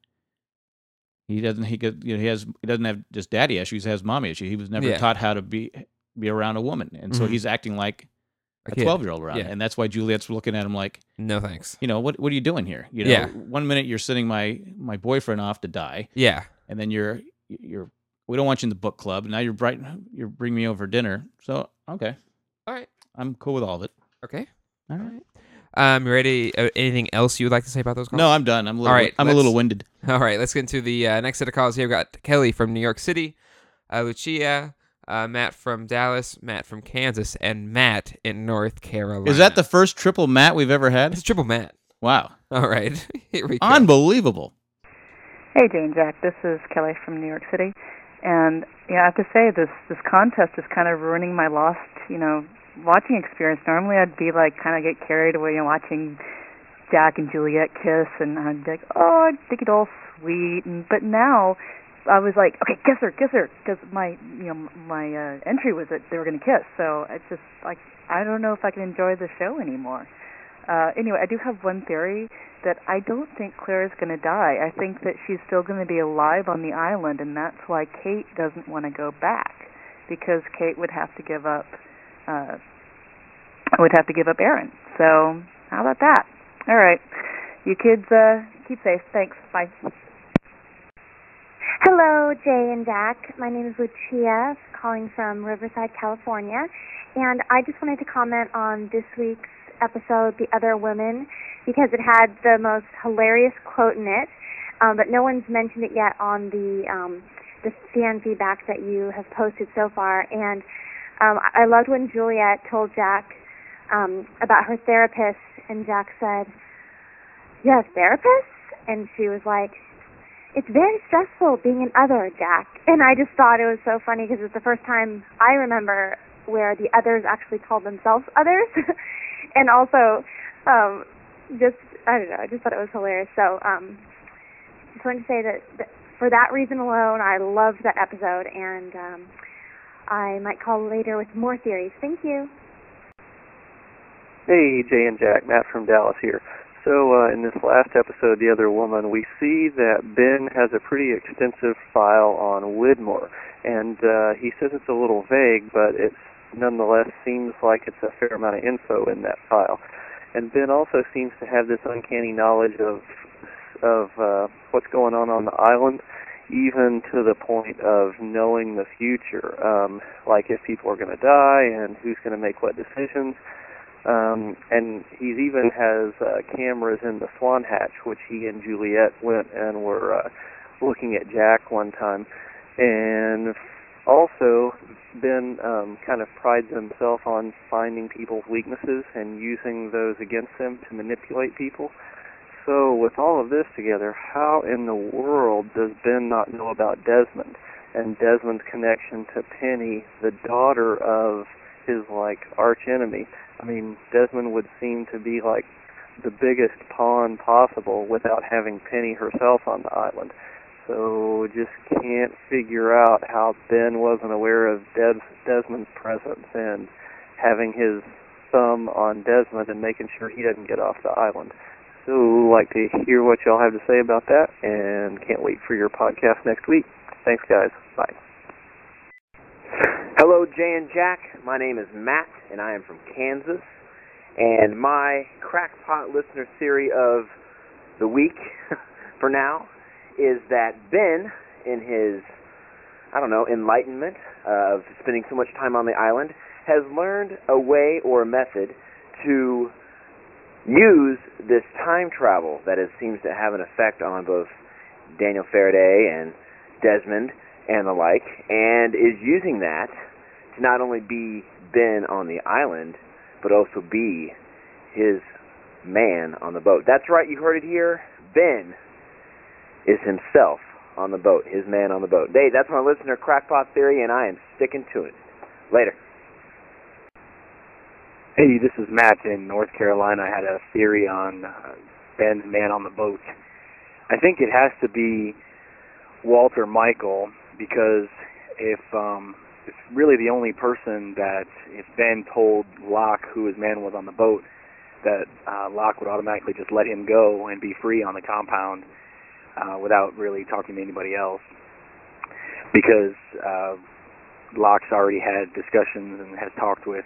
he doesn't have just daddy issues, he has mommy issues. He was never taught how to be around a woman. And so he's acting like a 12-year-old around. And that's why Juliet's looking at him like, no thanks. You know, what are you doing here? You know, one minute you're sending my boyfriend off to die. Yeah. And then we don't want you in the book club. Now you're bringing me over for dinner. So, okay. All right. I'm cool with all of it. Okay. All right. You ready? Anything else you would like to say about those calls? No, I'm done. I'm a little winded. All right. Let's get into the next set of calls here. We've got Kelly from New York City, Lucia, Matt from Dallas, Matt from Kansas, and Matt in North Carolina. Is that the first triple Matt we've ever had? It's a triple Matt. Wow. All right. Here we go. Unbelievable. Hey, Jay and Jack. This is Kelly from New York City. And I have to say, this contest is kind of ruining my lost, watching experience. Normally I'd be like, kind of get carried away, watching Jack and Juliet kiss, and I'd be like, oh, I'd think it all sweet. But now I was like, okay, kiss her, because my entry was that they were going to kiss. So it's just like, I don't know if I can enjoy the show anymore. Anyway, I do have one theory that I don't think Claire is going to die. I think that she's still going to be alive on the island, and that's why Kate doesn't want to go back, because Kate would have to give up Aaron. So how about that? All right, you kids keep safe. Thanks. Bye. Hello, Jay and Jack. My name is Lucia, calling from Riverside, California, and I just wanted to comment on this week's episode, The Other Women, because it had the most hilarious quote in it, but no one's mentioned it yet on the fan feedback that you have posted so far. And I loved when Juliet told Jack about her therapist, and Jack said, "You have therapists?" And she was like, "It's very stressful being an other, Jack." And I just thought it was so funny, because it's the first time I remember where the others actually called themselves others. And also, I don't know, I just thought it was hilarious. So, just wanted to say that for that reason alone, I loved that episode, and I might call later with more theories. Thank you. Hey, Jay and Jack, Matt from Dallas here. So, in this last episode, The Other Woman, we see that Ben has a pretty extensive file on Widmore, and he says it's a little vague, but it nonetheless seems like it's a fair amount of info in that file. And Ben also seems to have this uncanny knowledge of what's going on the island, even to the point of knowing the future, like if people are going to die and who's going to make what decisions. And he even has cameras in the Swan Hatch, which he and Juliet went and were looking at Jack one time. And also, Ben kind of prides himself on finding people's weaknesses and using those against them to manipulate people. So with all of this together, how in the world does Ben not know about Desmond and Desmond's connection to Penny, the daughter of his, arch enemy? I mean, Desmond would seem to be, the biggest pawn possible without having Penny herself on the island. So just can't figure out how Ben wasn't aware of Desmond's presence and having his thumb on Desmond and making sure he doesn't get off the island. So like to hear what y'all have to say about that, and can't wait for your podcast next week. Thanks, guys. Bye. Hello, Jay and Jack. My name is Matt, and I am from Kansas. And my crackpot listener theory of the week, for now, is that Ben, in his, enlightenment, of spending so much time on the island, has learned a way or a method to use this time travel that seems to have an effect on both Daniel Faraday and Desmond and the like, and is using that to not only be Ben on the island, but also be his man on the boat. That's right, you heard it here. Ben is himself on the boat, his man on the boat. Hey, that's my listener crackpot theory, and I am sticking to it. Later. Hey, this is Matt in North Carolina. I had a theory on Ben, the man on the boat. I think it has to be Walt or Michael, because if it's really the only person that, if Ben told Locke who his man was on the boat, that Locke would automatically just let him go and be free on the compound without really talking to anybody else. Because Locke's already had discussions and has talked with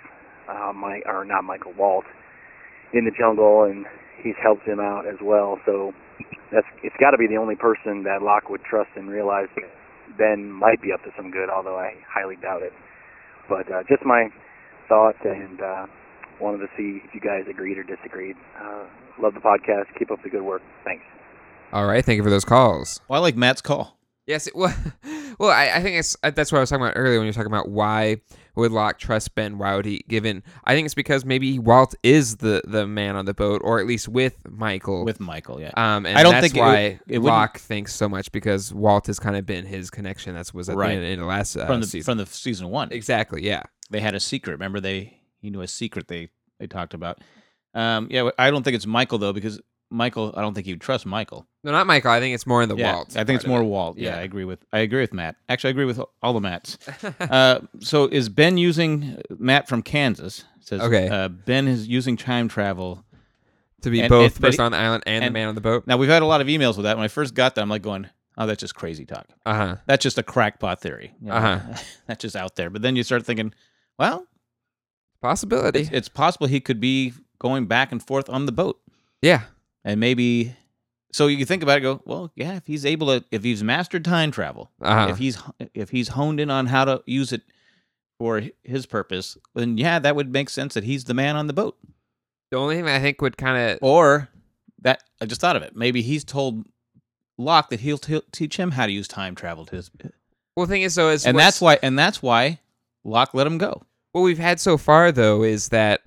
Walt in the jungle, and he's helped him out as well. So it's got to be the only person that Locke would trust and realize that Ben might be up to some good, although I highly doubt it. But just my thoughts, and wanted to see if you guys agreed or disagreed. Love the podcast. Keep up the good work. Thanks. All right, thank you for those calls. Well, I like Matt's call. Yes, well, I think that's what I was talking about earlier when you were talking about why would Locke trust Ben? Why would he I think it's because maybe Walt is the man on the boat, or at least with Michael. With Michael, yeah. And I don't that's think why it Locke thinks so much, because Walt has kind of been his connection. That was at right. the end of the last from season. the season 1. Exactly, yeah. They had a secret. Remember, he knew a secret they talked about. Yeah, I don't think it's Michael, though, because Michael, I don't think he would trust Michael. No, not Michael. I think it's more in the Walt. I think it's more Walt. Yeah, I agree with Matt. Actually, I agree with all the Matts. So is Ben using Matt from Kansas? Says, okay. Ben is using time travel to be both the person on the island and the man on the boat. Now, we've had a lot of emails with that. When I first got that, I'm like going, oh, that's just crazy talk. Uh-huh. That's just a crackpot theory. You know? Uh-huh. That's just out there. But then you start thinking, well, possibility. It's possible he could be going back and forth on the boat. Yeah. And maybe, so you think about it, go, well, yeah, if he's mastered time travel, if he's honed in on how to use it for his purpose, then yeah, that would make sense that he's the man on the boat. The only thing I think would kind of, or that I just thought of it, maybe he's told Locke that he'll teach him how to use time travel to his. Well, the thing is, though, that's why Locke let him go. What we've had so far, though, is that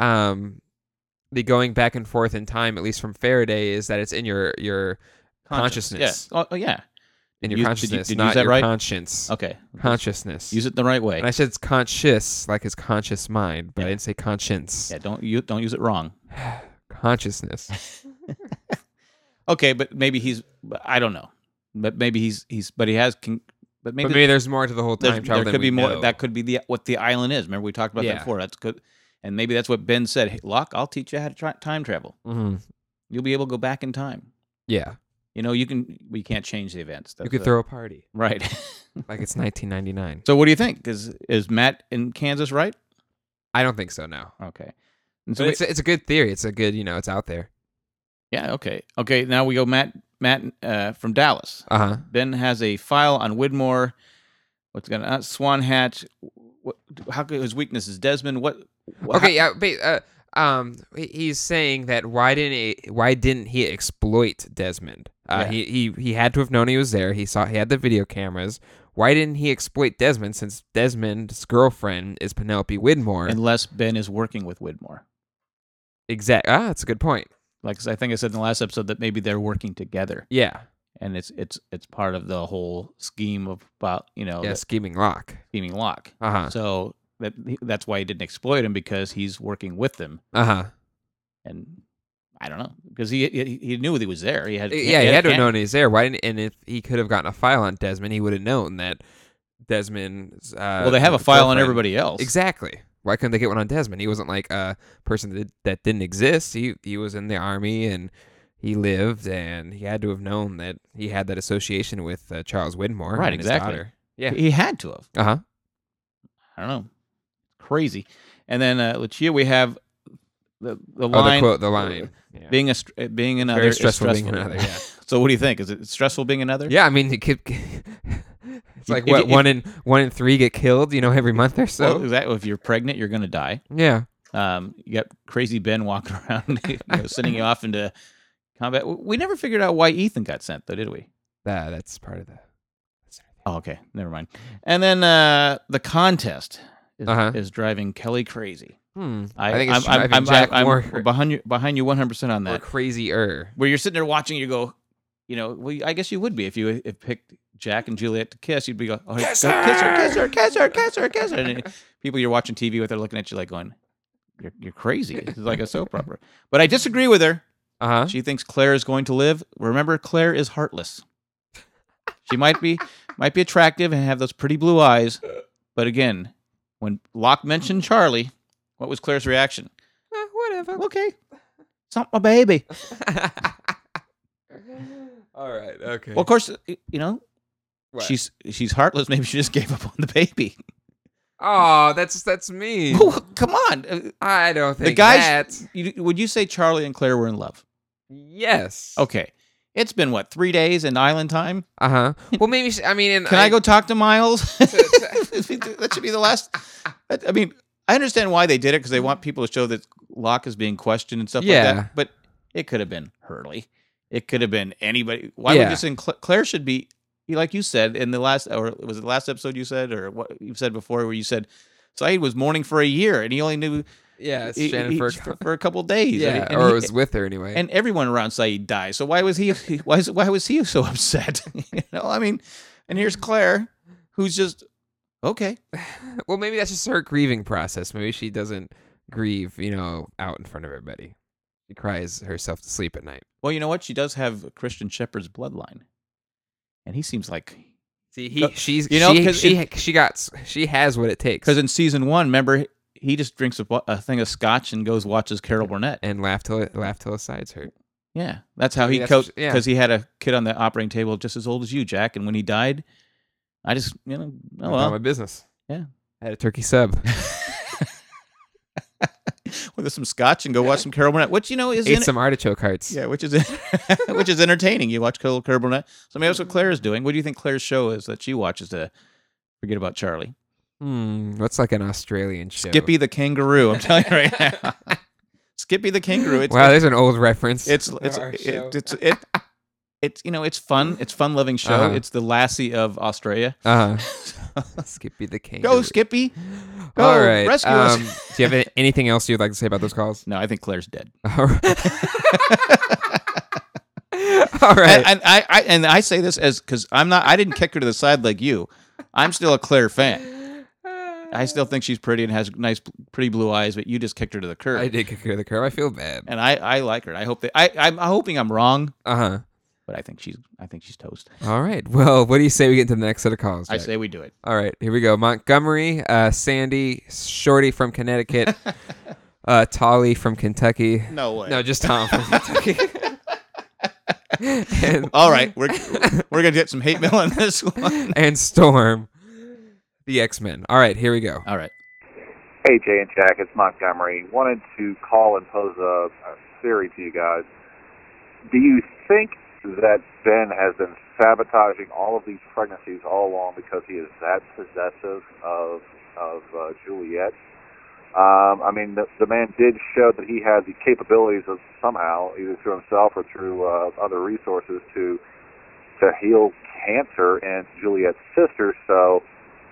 the going back and forth in time, at least from Faraday, is that it's in your consciousness. Yeah. Oh, yeah. In your consciousness, did you not use that your right? conscience. Okay. Consciousness. Use it the right way. And I said it's conscious, like his conscious mind, but I didn't say conscience. Yeah, don't use it wrong. Consciousness. Okay, but maybe I don't know. But maybe but maybe there's more to the whole time travel. There could be more. That could be what the island is. Remember we talked about that before. That's good. And maybe that's what Ben said. Hey, Locke, I'll teach you how to time travel. Mm-hmm. You'll be able to go back in time. Yeah. You know, we can't change the events. You could throw a party. Right. Like it's 1999. So what do you think? Is Matt in Kansas right? I don't think so, no. Okay. And so it's a good theory. It's a good, it's out there. Yeah, okay. Okay, now we go Matt from Dallas. Uh-huh. Ben has a file on Widmore. What's going on? Swan Hatch. How could his weakness is Desmond? He's saying that why didn't he exploit Desmond? He had to have known he was there. He had the video cameras. Why didn't he exploit Desmond, since Desmond's girlfriend is Penelope Widmore? Unless Ben is working with Widmore. Exactly. That's a good point. Like I think I said in the last episode that maybe they're working together. Yeah. And it's part of the whole scheme about scheming Locke. Scheming Locke. Uh-huh. So that's why he didn't exploit him, because he's working with them. Uh-huh. And I don't know, because he knew he was there. He had to have known he was there. Why didn't? And if he could have gotten a file on Desmond, he would have known that Desmond's. Well, they have a file on everybody else. Exactly. Why couldn't they get one on Desmond? He wasn't like a person that didn't exist. He was in the army and he lived, and he had to have known that he had that association with Charles Widmore. Right, and exactly. His daughter. Yeah, he had to have. Uh huh. I don't know. Crazy. And then Lucia, we have the line. The quote, the line. Yeah. Being another very is stressful. Being another. Yeah. So what do you think? Is it stressful being another? Yeah, I mean, It's like what, one in 3 get killed, every month or so. Well, exactly. If you're pregnant, you're going to die. Yeah. You got crazy Ben walking around, sending you off into combat. We never figured out why Ethan got sent, though, did we? That's part of the. Oh, okay. Never mind. And then the contest is driving Kelly crazy. I think it's driving Jack more. behind you 100% on that. Or crazier. Where you're sitting there watching, you go, well, I guess you would be if you picked Jack and Juliet to kiss. You'd be going, oh, kiss her. And people you're watching TV with are looking at you like going, you're crazy. It's like a soap opera. But I disagree with her. She thinks Claire is going to live. Remember, Claire is heartless. She might be attractive and have those pretty blue eyes, but again, when Locke mentioned Charlie, what was Claire's reaction? Whatever. Okay, it's not my baby. All right. Okay. Well, of course, she's heartless. Maybe she just gave up on the baby. Oh, that's me. Come on. I don't think the guys. Would you say Charlie and Claire were in love? Yes. Okay. It's been 3 days in island time? Well, maybe. Can I go talk to Miles? That should be the last. I understand why they did it because they want people to show that Locke is being questioned and stuff like that. But it could have been Hurley. It could have been anybody. Why would you say Claire should be? Like you said in the last, or was it the last episode you said, or what you said before, where you said Saeed was mourning for a year and he only knew. Yeah, Shannon for a couple of days. Yeah, and it was with her anyway. And everyone around Saeed died. So why was he? Why was he so upset? And here's Claire, who's just okay. Well, maybe that's just her grieving process. Maybe she doesn't grieve, out in front of everybody. She cries herself to sleep at night. Well, you know what? She does have Christian Shepherd's bloodline, and he seems like. See, she has what it takes. Because in season 1, remember. He just drinks a thing of scotch and goes watches Carol Burnett and laugh till his sides hurt. Yeah, that's how he coped because he had a kid on the operating table just as old as you, Jack. And when he died, I just my business. Yeah, I had a turkey sub with some scotch and go watch some Carol Burnett, which is ate some artichoke hearts. Yeah, which is entertaining. You watch Carol Burnett. So maybe that's what Claire is doing. What do you think Claire's show is that she watches to forget about Charlie? What's like an Australian show? Skippy the Kangaroo. I'm telling you right now. Skippy the Kangaroo. There's an old reference. It's fun. It's fun loving show. It's the Lassie of Australia. Skippy the Kangaroo. Go Skippy. Go all right. Rescue us. Do you have anything else you'd like to say about those calls? No, I think Claire's dead. All right. And I say this because I didn't kick her to the side like you. I'm still a Claire fan. I still think she's pretty and has nice, pretty blue eyes, but you just kicked her to the curb. I did kick her to the curb. I feel bad, and I like her. I hope that I'm hoping I'm wrong. But I think she's toast. All right. Well, what do you say we get to the next set of calls, Jack? I say we do it. All right. Here we go. Montgomery, Sandy, Shorty from Connecticut, Tolly from Kentucky. No way. No, just Tom from Kentucky. All right, we're gonna get some hate mail on this one. And Storm. The X-Men. All right, here we go. All right. Hey, Jay and Jack, it's Montgomery. Wanted to call and pose a theory to you guys. Do you think that Ben has been sabotaging all of these pregnancies all along because he is that possessive of Juliet? The man did show that he had the capabilities of somehow, either through himself or through other resources, to heal cancer in Juliet's sister. So,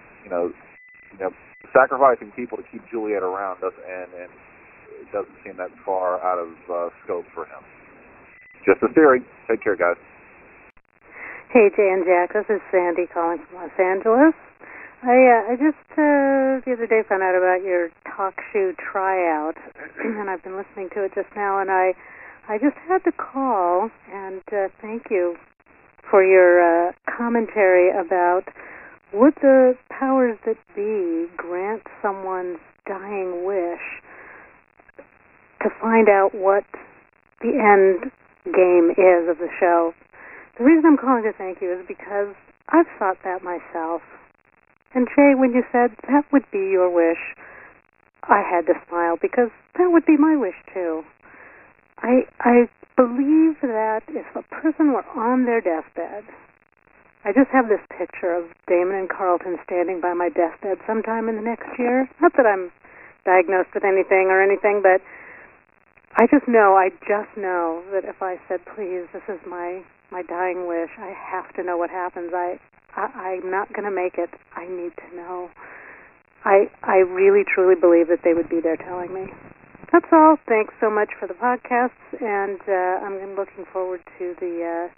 sacrificing people to keep Juliet around doesn't seem that far out of scope for him. Just a theory. Take care, guys. Hey, Jay and Jack. This is Sandy calling from Los Angeles. I just the other day found out about your talk show tryout, and I've been listening to it just now, and I just had to call and thank you for your commentary about would the powers that be grant someone's dying wish to find out what the end game is of the show. The reason I'm calling to thank you is because I've thought that myself. And Jay, when you said that would be your wish, I had to smile because that would be my wish too. I believe that if a person were on their deathbed I just have this picture of Damon and Carlton standing by my deathbed sometime in the next year. Not that I'm diagnosed with anything, but I just know that if I said, please, this is my dying wish, I have to know what happens. I'm not going to make it. I need to know. I really, truly believe that they would be there telling me. That's all. Thanks so much for the podcasts, and I'm looking forward to the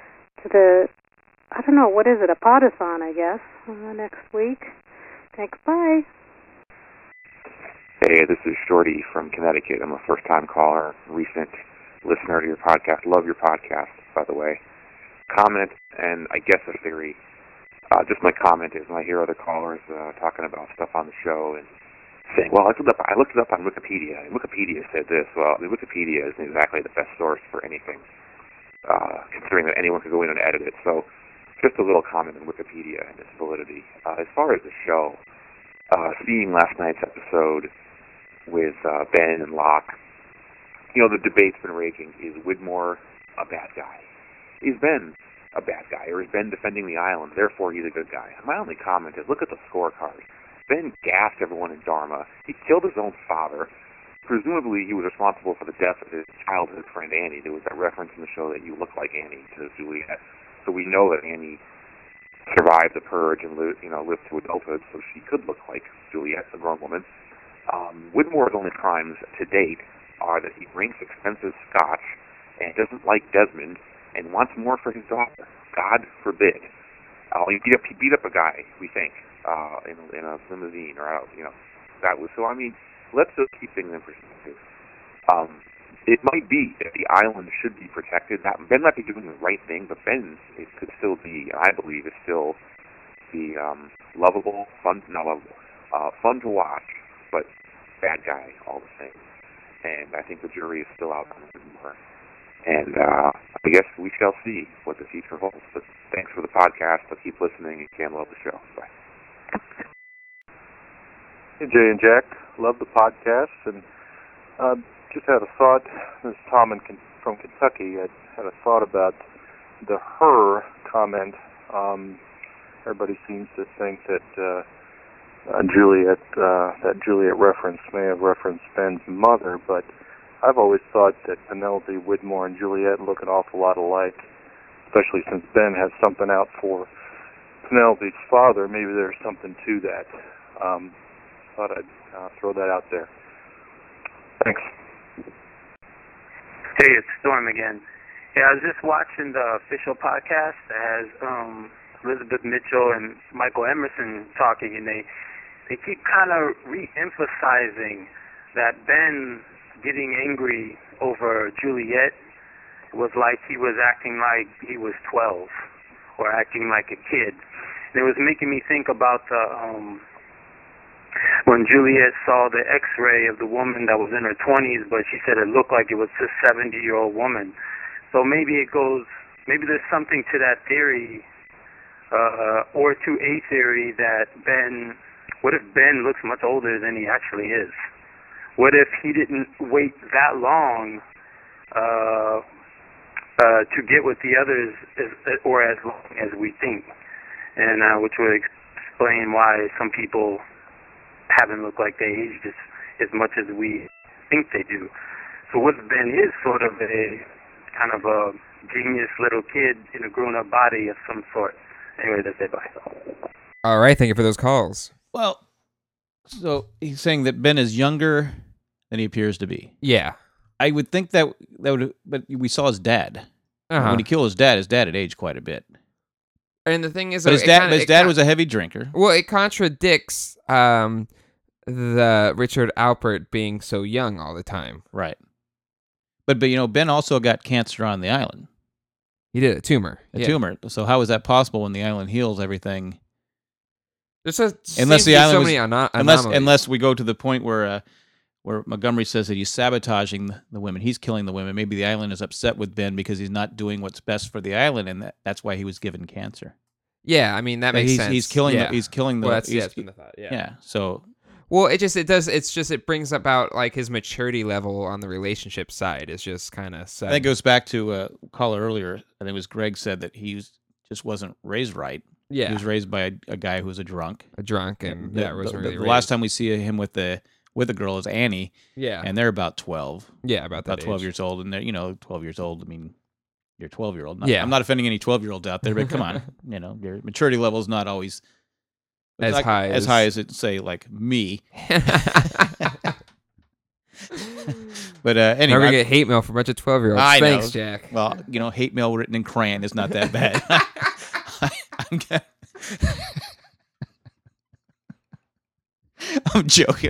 I don't know, what is it, a podathon, I guess, next week. Thanks, bye. Hey, this is Shorty from Connecticut. I'm a first-time caller, recent listener to your podcast. Love your podcast, by the way. Comment and I guess a theory. Just my comment is when I hear other callers talking about stuff on the show and saying, well, I looked it up on Wikipedia, and Wikipedia said this. Well, Wikipedia isn't exactly the best source for anything, considering that anyone could go in and edit it. So just a little comment on Wikipedia and its validity. As far as the show, seeing last night's episode with Ben and Locke, the debate's been raging. Is Widmore a bad guy? Is Ben a bad guy? Or is Ben defending the island, therefore he's a good guy? My only comment is, look at the scorecard. Ben gassed everyone in Dharma. He killed his own father. Presumably he was responsible for the death of his childhood friend Annie. There was that reference in the show that you look like Annie to Juliet. So we know that Annie survived the purge and lived to adulthood, so she could look like Juliet, a grown woman. Widmore's only crimes to date are that he drinks expensive scotch and doesn't like Desmond and wants more for his daughter. God forbid. He beat up a guy, we think, in a limousine or out. That was so. I mean, let's just keep things in perspective. It might be that the island should be protected. Ben might be doing the right thing, but Ben could still be, I believe, is still the lovable, fun to watch, but bad guy all the same. And I think the jury is still out on him more. And I guess we shall see what the future holds. But thanks for the podcast. I'll keep listening. You can love the show. Bye. Hey, Jay and Jack. Love the podcast. And just had a thought. This is Tom from Kentucky. I had a thought about the her comment. Everybody seems to think that Juliet reference may have referenced Ben's mother, but I've always thought that Penelope Widmore and Juliet look an awful lot alike, especially since Ben has something out for Penelope's father. Maybe there's something to that. Thought I'd throw that out there. Thanks. Hey, it's Storm again. Yeah, I was just watching the official podcast that has Elizabeth Mitchell and Michael Emerson talking, and they keep kind of re-emphasizing that Ben getting angry over Juliet was like he was acting like he was 12 or acting like a kid. And it was making me think about when Juliet saw the x-ray of the woman that was in her 20s, but she said it looked like it was a 70-year-old woman. So maybe there's something to that theory, or to a theory that what if Ben looks much older than he actually is? What if he didn't wait that long to get with the others, or as long as we think? And which would explain why some people haven't looked like they aged as much as we think they do. So what if Ben is sort of a kind of a genius little kid in a grown-up body of some sort? Anyway, that's it. Bye. All right, thank you for those calls. Well, so he's saying that Ben is younger than he appears to be. Yeah. I would think that would, but we saw his dad. Uh-huh. When he killed his dad had aged quite a bit. And the thing is, but his dad was a heavy drinker. Well, it contradicts the Richard Alpert being so young all the time. Right. But Ben also got cancer on the island. He did a tumor. Tumor. So how is that possible when the island heals everything? Unless we go to the point where Montgomery says that he's sabotaging the women, he's killing the women. Maybe the island is upset with Ben because he's not doing what's best for the island, and that's why he was given cancer. Yeah, I mean that makes sense. He's killing. Yeah. He's killing the. Well, that's been the thought. Yeah. Yeah. So. Well, it brings about like his maturity level on the relationship side is just kind of sad. I think it goes back to a caller earlier. I think it was Greg said that he's just wasn't raised right. Yeah. He was raised by a guy who was a drunk. And wasn't really the last time we see him with the girl is Annie. Yeah. And they're about 12. Yeah, about 12 age. years old, and they're 12 years old. I mean, you're a 12-year-old. Yeah. I'm not offending any 12-year-olds out there, but come on, your maturity level is not always as high as it say like me. But anyway, never get hate mail from a bunch of 12-year-olds. Thanks, Jack. Well, hate mail written in crayon is not that bad. I'm joking.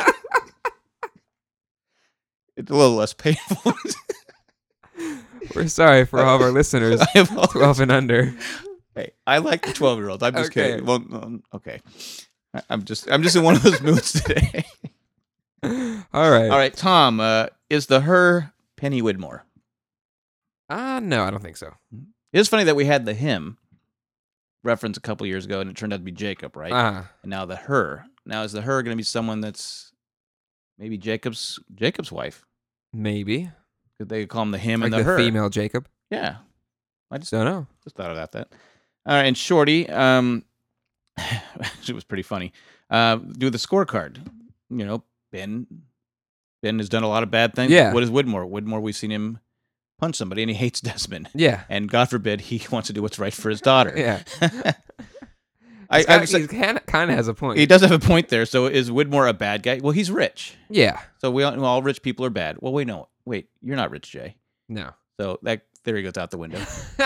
It's a little less painful. We're sorry for all of our listeners, 12 and under. Hey, I like the 12-year-olds. I'm just Okay. kidding. Well, okay. I'm just in one of those moods today. All right. All right, Tom, is the her Penny Widmore? No, I don't think so. It's funny that we had the him reference a couple years ago, and it turned out to be Jacob, right? Uh-huh. And now the her. Now, is the her going to be someone that's maybe Jacob's wife? Maybe. Could they call him the him Like and the the her? female Jacob? Yeah. I just don't know. Just thought about that. All right, and Shorty, it was pretty funny. Do the scorecard. Ben has done a lot of bad things. Yeah. What is Widmore? Widmore, we've seen him punch somebody, and he hates Desmond. Yeah. And God forbid he wants to do what's right for his daughter. Yeah. He kind of has a point. He does have a point there. So is Widmore a bad guy? Well, he's rich. Yeah. So all rich people are bad. Well, wait, you're not rich, Jay. No. So that theory goes out the window.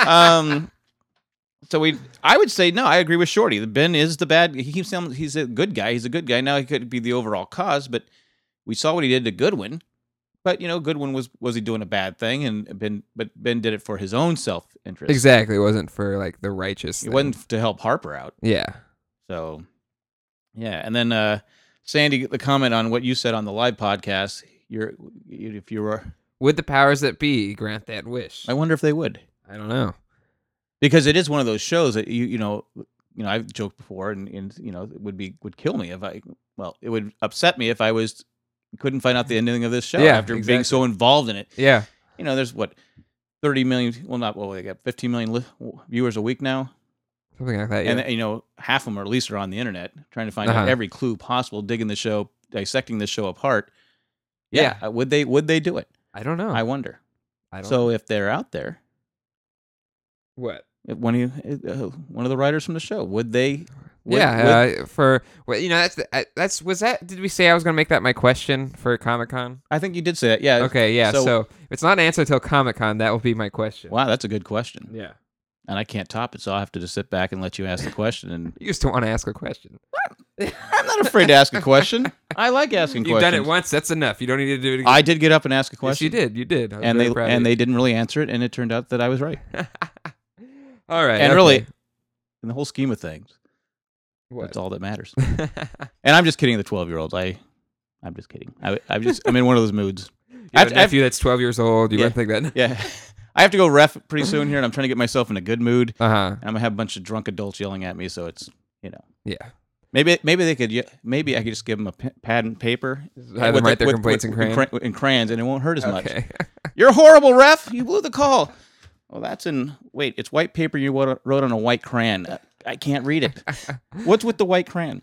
I would say no. I agree with Shorty. Ben is the bad. He keeps saying he's a good guy. He's a good guy. Now he could be the overall cause, but we saw what he did to Goodwin. But Goodwin was he doing a bad thing? And Ben did it for his own self-interest. Exactly. It wasn't for like the righteous. It wasn't to help Harper out. Yeah. So, yeah. And then Sandy, the comment on what you said on the live podcast. If you were, would the powers that be grant that wish? I wonder if they would. I don't know. Because it is one of those shows that I've joked before, and it would kill me if it would upset me if I couldn't find out the ending of this show after being so involved in it. Yeah. There's 30 million, they got 15 million viewers a week now. Something like that, yeah. And half of them at least are on the internet trying to find out every clue possible, digging the show, dissecting the show apart. Yeah. Would they do it? I don't know. I wonder. I don't know. If they're out there, what? One of the writers from the show, would they? Did we say I was going to make that my question for Comic-Con? I think you did say that. Yeah. Okay. Yeah. So if it's not an answer until Comic-Con, that will be my question. Wow, that's a good question. Yeah. And I can't top it, so I'll have to just sit back and let you ask the question. And you just don't want to ask a question. I'm not afraid to ask a question. I like asking questions. You've done it once. That's enough. You don't need to do it again. I did get up and ask a question. Yes, you did. You did. And they didn't really answer it, and it turned out that I was right. All right. And really, in the whole scheme of things, that's all that matters. And I'm just kidding the 12-year-olds. I'm just kidding. I'm in one of those moods. You have a nephew that's 12 years old. You wouldn't think that. Yeah. I have to go ref pretty soon here, and I'm trying to get myself in a good mood. Uh-huh. And I'm gonna have a bunch of drunk adults yelling at me, so it's Yeah. Maybe they could. Maybe I could just give them a pad and paper, have them write their complaints in crayons, and it won't hurt as much. Okay. You're horrible, ref. You blew the call. Well, it's white paper you wrote on a white crayon. I can't read it. What's with the white crayon?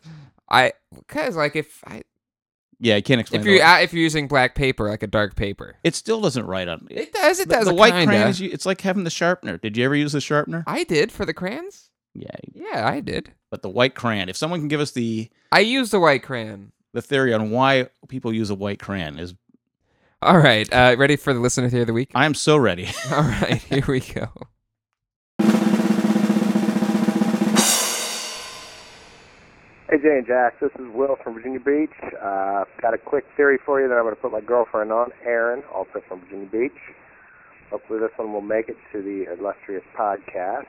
Yeah, I can't explain. If you're using black paper, like a dark paper, it still doesn't write on. It does. It does. The white crayon it's like having the sharpener. Did you ever use the sharpener? I did for the crayons. Yeah, I did. But the white crayon. If someone can give us I used the white crayon. The theory on why people use a white crayon is. All right. Ready for the listener theory of the week? I am so ready. All right. Here we go. Hey, Jay and Jack, this is Will from Virginia Beach. Got a quick theory for you that I'm going to put my girlfriend on, Erin, also from Virginia Beach. Hopefully this one will make it to the illustrious podcast.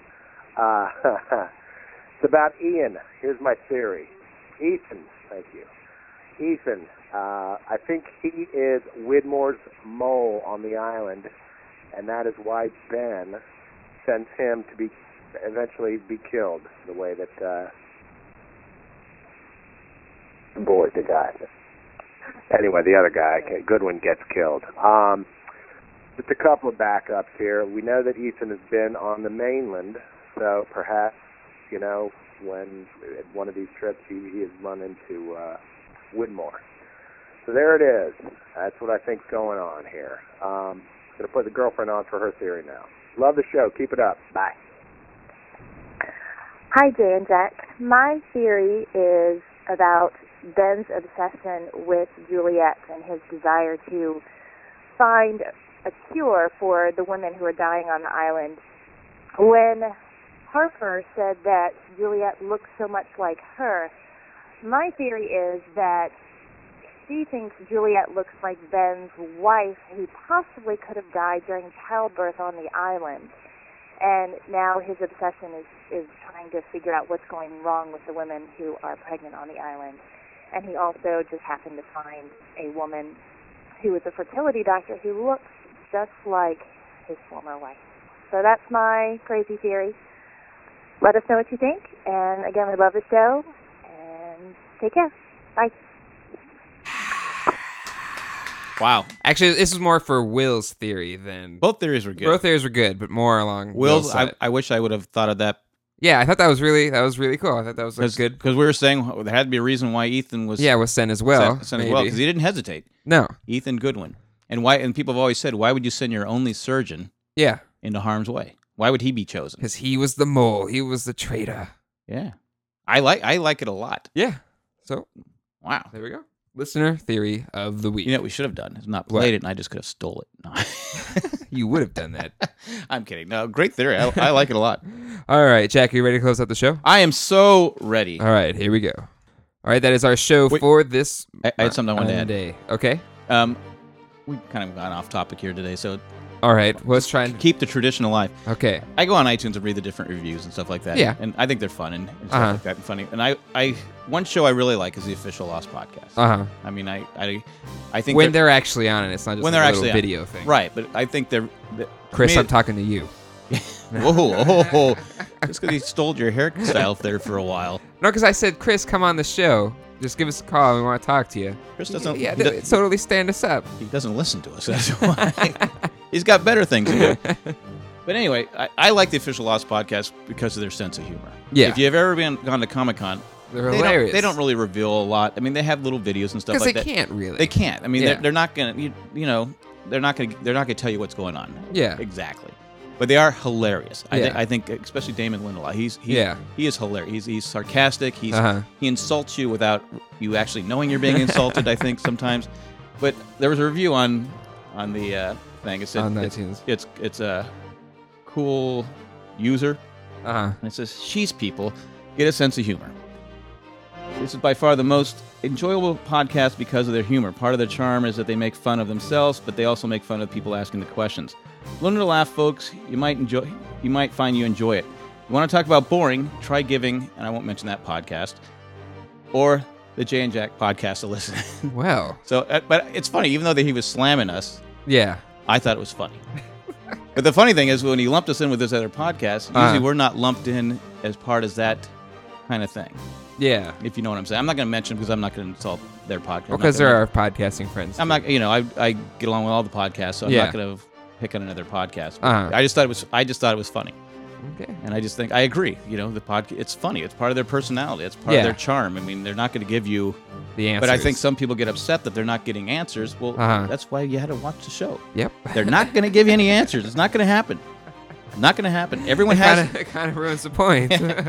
It's about Ian. Here's my theory. Ethan, thank you. Ethan, I think he is Widmore's mole on the island, and that is why Ben sends him to eventually be killed the way that... Boy, the guy. Anyway, the other guy, Goodwin, gets killed. Just a couple of backups here. We know that Ethan has been on the mainland So perhaps, when at one of these trips he has run into Widmore. So there it is. That's what I think's going on here. Going to put the girlfriend on for her theory now. Love the show. Keep it up. Bye. Hi, Jay and Jack. My theory is about Ben's obsession with Juliet and his desire to find a cure for the women who are dying on the island. When Harper said that Juliet looks so much like her, my theory is that she thinks Juliet looks like Ben's wife, who possibly could have died during childbirth on the island. And now his obsession is trying to figure out what's going wrong with the women who are pregnant on the island. And he also just happened to find a woman who is a fertility doctor who looks just like his former wife. So that's my crazy theory. Let us know what you think. And again, we love the show. And take care. Bye. Wow. Actually, this is more for Will's theory than... Both theories were good. Both theories were good, but more along Will's side. I wish I would have thought of that. Yeah, I thought that was really cool. I thought that was good. Because we were saying there had to be a reason why Ethan was... was sent as well. Sent as well, because he didn't hesitate. No. Ethan Goodwin. And people have always said, why would you send your only surgeon into harm's way? Why would he be chosen? Because he was the mole. He was the traitor. Yeah. I like it a lot. Yeah. So, wow. There we go. Listener theory of the week. You know what we should have done is not played it, and I just could have stole it. No. You would have done that. I'm kidding. No, great theory. I like it a lot. All right, Jack, are you ready to close out the show? I am so ready. All right, here we go. All right, that is our show for this. I had something I wanted to add. Day. Okay. We kind of gone off topic here today, so. All right, let's try and keep the tradition alive. Okay. I go on iTunes and read the different reviews and stuff like that. Yeah. And I think they're fun and stuff like that and funny. And I one show I really like is the Official Lost podcast. I mean, I think when they're actually on it, it's not just when like they're a actually little video thing. Right, but I think they're Chris, I'm talking to you. Whoa. Just because he stole your hairstyle there for a while. No, because I said, Chris, come on the show. Just give us a call. We want to talk to you. Chris doesn't. Yeah, totally stand us up. He doesn't listen to us. That's why. He's got better things to do. But anyway, I like the Official Lost podcast because of their sense of humor. Yeah. If you've ever gone to Comic-Con, they're hilarious. They don't really reveal a lot. I mean, they have little videos and stuff like that. Because they can't really. They can't. I mean, they're not gonna. They're not gonna tell you what's going on. Yeah. Exactly. But they are hilarious. I think especially Damon Lindelof. He is hilarious. He's sarcastic. He insults you without you actually knowing you're being insulted. I think sometimes. But there was a review on the thing. It said on iTunes. It's a cool user. And it says, "She's people get a sense of humor. This is by far the most enjoyable podcast because of their humor. Part of their charm is that they make fun of themselves, but they also make fun of people asking the questions. Learn to laugh, folks. You might find you enjoy it. You want to talk about boring? Try Giving, and I won't mention that podcast, or the Jay and Jack podcast to listen." Wow. So, but it's funny, even though he was slamming us. Yeah. I thought it was funny. But the funny thing is, when he lumped us in with this other podcast, usually we're not lumped in as part of that kind of thing. Yeah. If you know what I'm saying. I'm not going to mention because I'm not going to insult their podcast. Well, because they're our podcasting friends. I'm not, I get along with all the podcasts, so I'm not going to pick on another podcast. I just thought it was funny. Okay. And I just think I agree. The podcast, it's funny. It's part of their personality. It's part of their charm. I mean, they're not going to give you the answers. But I think some people get upset that they're not getting answers. Well, that's why you had to watch the show. Yep. They're not going to give you any answers. It's not going to happen. Not going to happen. Everyone has. It kind of ruins the point.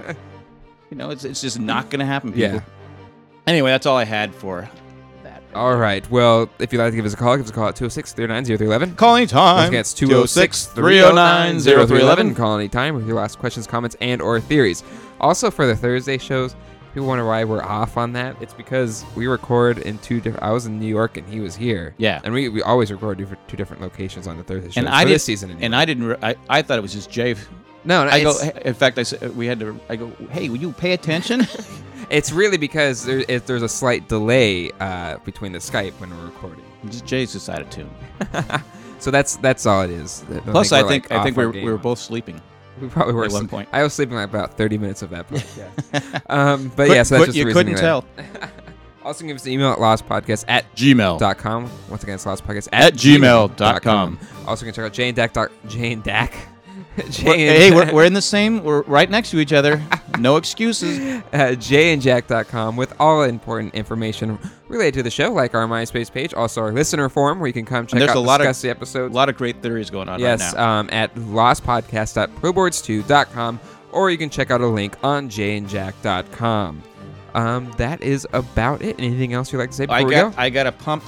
It's just not going to happen, people. Yeah. Anyway, that's all I had for that. All right. Well, if you'd like to give us a call at 206-309-0311. Call anytime. Once again, it's 206-309-0311. Call anytime with your last questions, comments, and or theories. Also, for the Thursday shows, people wonder why we're off on that. It's because we record in two different... I was in New York and he was here. Yeah. And we always record two different locations on the Thursday shows. And this season. Anyway. And I didn't... I thought it was just Jay... No, in fact, I said I go, hey, will you pay attention? It's really because there's a slight delay between the Skype when we're recording. Just Jay's just out of tune. So that's all it is. Plus, I think we were both sleeping. We probably were at one point. I was sleeping like about 30 minutes of that podcast. But yeah, so that's just you the couldn't reason tell. Also, give us an email at lostpodcast@gmail.com. Once again, it's lostpodcast@gmail.com. Also, you can check out Jane Dak. We're in the same. We're right next to each other. No excuses. JayandJack.com with all important information related to the show, like our MySpace page, also our listener forum where you can come check out discuss the episodes. A lot of great theories going on right now. At lostpodcast.proboards2.com, or you can check out a link on JayandJack.com. That is about it. Anything else you'd like to say before we go? I got to pimp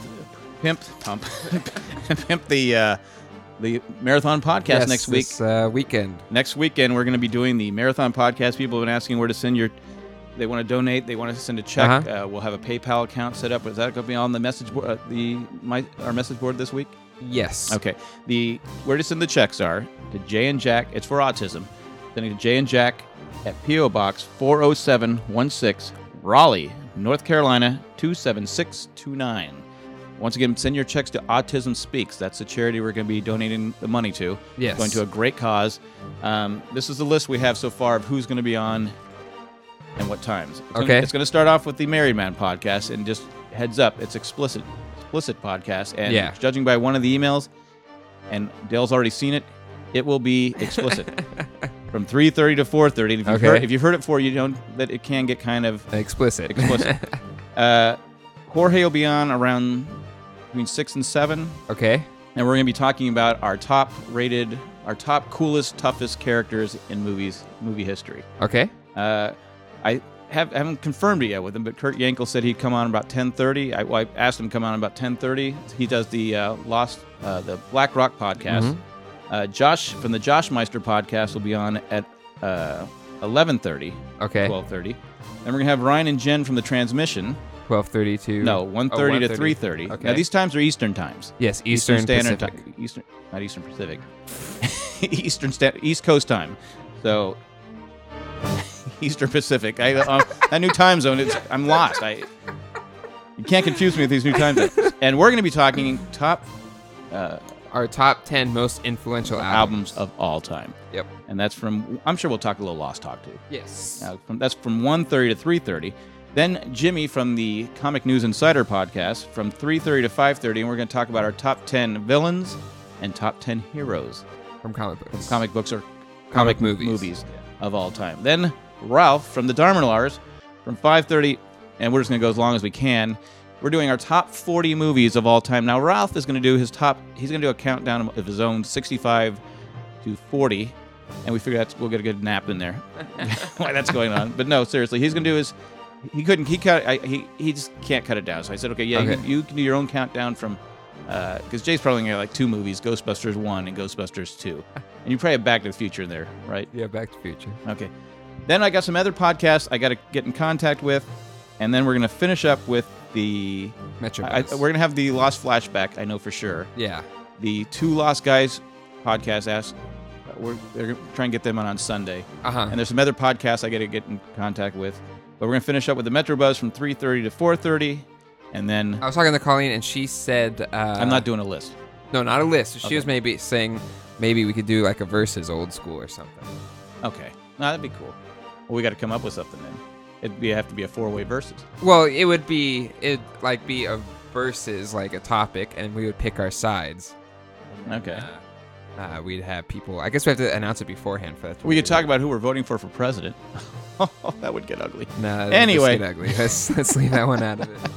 the marathon podcast next week. This weekend. Next weekend, we're going to be doing the marathon podcast. People have been asking where to send they want to donate. They want to send a check. We'll have a PayPal account set up. Is that going to be on the message board, our message board this week? Yes. Okay. Where to send the checks are to Jay and Jack. It's for autism. Sending to Jay and Jack at P.O. Box 40716, Raleigh, North Carolina 27629. Once again, send your checks to Autism Speaks. That's the charity we're going to be donating the money to. Yes. Going to a great cause. This is the list we have so far of who's going to be on and what times. It's going to start off with the Married Man podcast, and just heads up, it's explicit podcast. And judging by one of the emails, and Dale's already seen it, it will be explicit. From 3:30 to 4:30. If you've heard it before, you know that it can get kind of explicit. Jorge will be on around between 6 and 7. Okay. And we're going to be talking about our top coolest, toughest characters in movie history. Okay. I haven't confirmed it yet with him, but Kurt Yankel said he'd come on about 10:30. I asked him to come on about 10:30. He does the the Black Rock podcast. Josh from the Josh Meister podcast will be on at 11:30. Okay. 12:30. Then we're going to have Ryan and Jen from the Transmission. 12:30 to 1:30 to 3:30. Okay. Now these times are Eastern times. Yes, Eastern Standard Pacific. Time. Not Eastern Pacific. East Coast time. So Eastern Pacific. That new time zone. I'm lost. You can't confuse me with these new time zones. And we're going to be talking our top 10 most influential albums of all time. Yep. And that's from. I'm sure we'll talk a little Lost Talk too. Yes. That's from 1:30 to 3:30. Then Jimmy from the Comic News Insider podcast from 3:30 to 5:30, and we're going to talk about our top 10 villains and top 10 heroes from comic books. From comic books or comic movies of all time. Then Ralph from the Darmanolars from 5:30, and we're just going to go as long as we can. We're doing our top 40 movies of all time. Now Ralph is going to do he's going to do a countdown of his own 65 to 40, and we figure we'll get a good nap in there. Why that's going on. But no, seriously, he's going to do his he just can't cut it down. So I said, okay. You can do your own countdown from because Jay's probably going to like 2 movies, Ghostbusters 1 and Ghostbusters 2. And you probably have Back to the Future in there, right? Yeah, Back to the Future. Okay. Then I got some other podcasts I got to get in contact with, and then we're going to finish up with the Metrobus. We're going to have the Lost Flashback, I know for sure. Yeah. The 2 Lost Guys podcast they're going to try and get them on Sunday. And there's some other podcasts I got to get in contact with. But we're going to finish up with the Metrobus from 3:30 to 4:30, and then... I was talking to Colleen, and she said... I'm not doing a list. No, not a list. She was maybe saying maybe we could do like a versus old school or something. Okay. No, that'd be cool. Well, we got to come up with something then. It'd have to be a 4-way versus. Well, it'd be a versus, like a topic, and we would pick our sides. Okay. We'd have people... I guess we have to announce it beforehand for that. We could talk about who we're voting for president. Oh, that would get ugly. Nah, anyway. Get ugly. Let's leave that one out of it.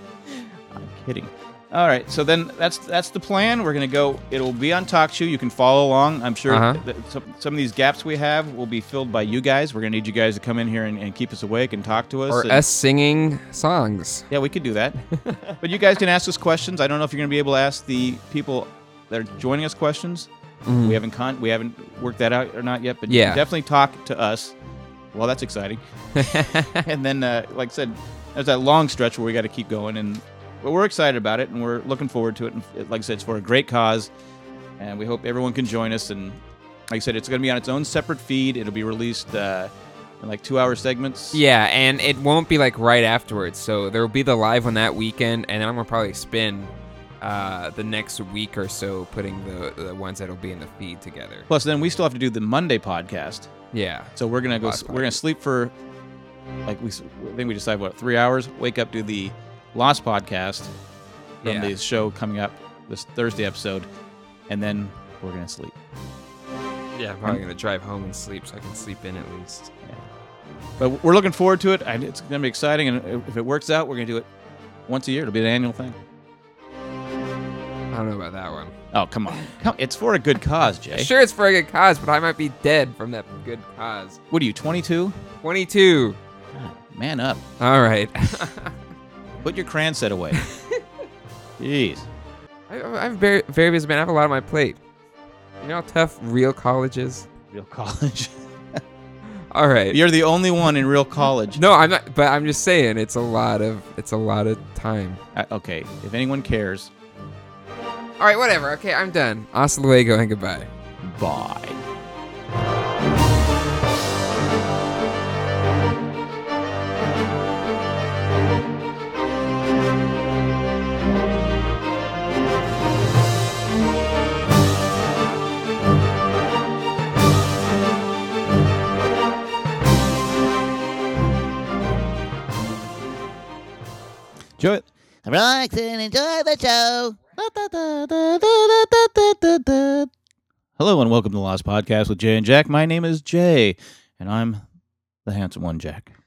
I'm kidding. All right, so then that's the plan. We're going to go. It'll be on TalkShoe. You can follow along. I'm sure that some of these gaps we have will be filled by you guys. We're going to need you guys to come in here and keep us awake and talk to us. Or us singing songs. Yeah, we could do that. But you guys can ask us questions. I don't know if you're going to be able to ask the people that are joining us questions. Mm-hmm. We haven't worked that out or not yet, but you can definitely talk to us. Well, that's exciting. And then, like I said, there's that long stretch where we got to keep going, but we're excited about it, and we're looking forward to it. And like I said, it's for a great cause, and we hope everyone can join us. And like I said, it's going to be on its own separate feed. It'll be released in like 2-hour segments. Yeah, and it won't be like right afterwards. So there will be the live on that weekend, and then I'm going to probably spend the next week or so putting the ones that'll be in the feed together. Plus, then we still have to do the Monday podcast. Yeah. So we're gonna go. We're gonna sleep for, I think we decided 3 hours. Wake up, do the Lost podcast from the show coming up this Thursday episode, and then we're gonna sleep. Yeah, I'm probably going to drive home and sleep so I can sleep in at least. Yeah. But we're looking forward to it. It's going to be exciting, and if it works out, we're going to do it once a year. It'll be an annual thing. I don't know about that one. Oh, come on. It's for a good cause, Jay. Sure, it's for a good cause, but I might be dead from that good cause. What are you, 22? 22. Man up. All right. Put your crayon set away. Jeez. I'm very, very busy, man. I have a lot on my plate. You know how tough real college is? Real college? All right. You're the only one in real college. No, I'm not. But I'm just saying, it's a lot of time. Okay, if anyone cares. All right, whatever. Okay, I'm done. Hasta luego and goodbye. Bye. Enjoy it. Relax and enjoy the show. Hello and welcome to the Lost Podcast with Jay and Jack. My name is Jay, and I'm the handsome one, Jack.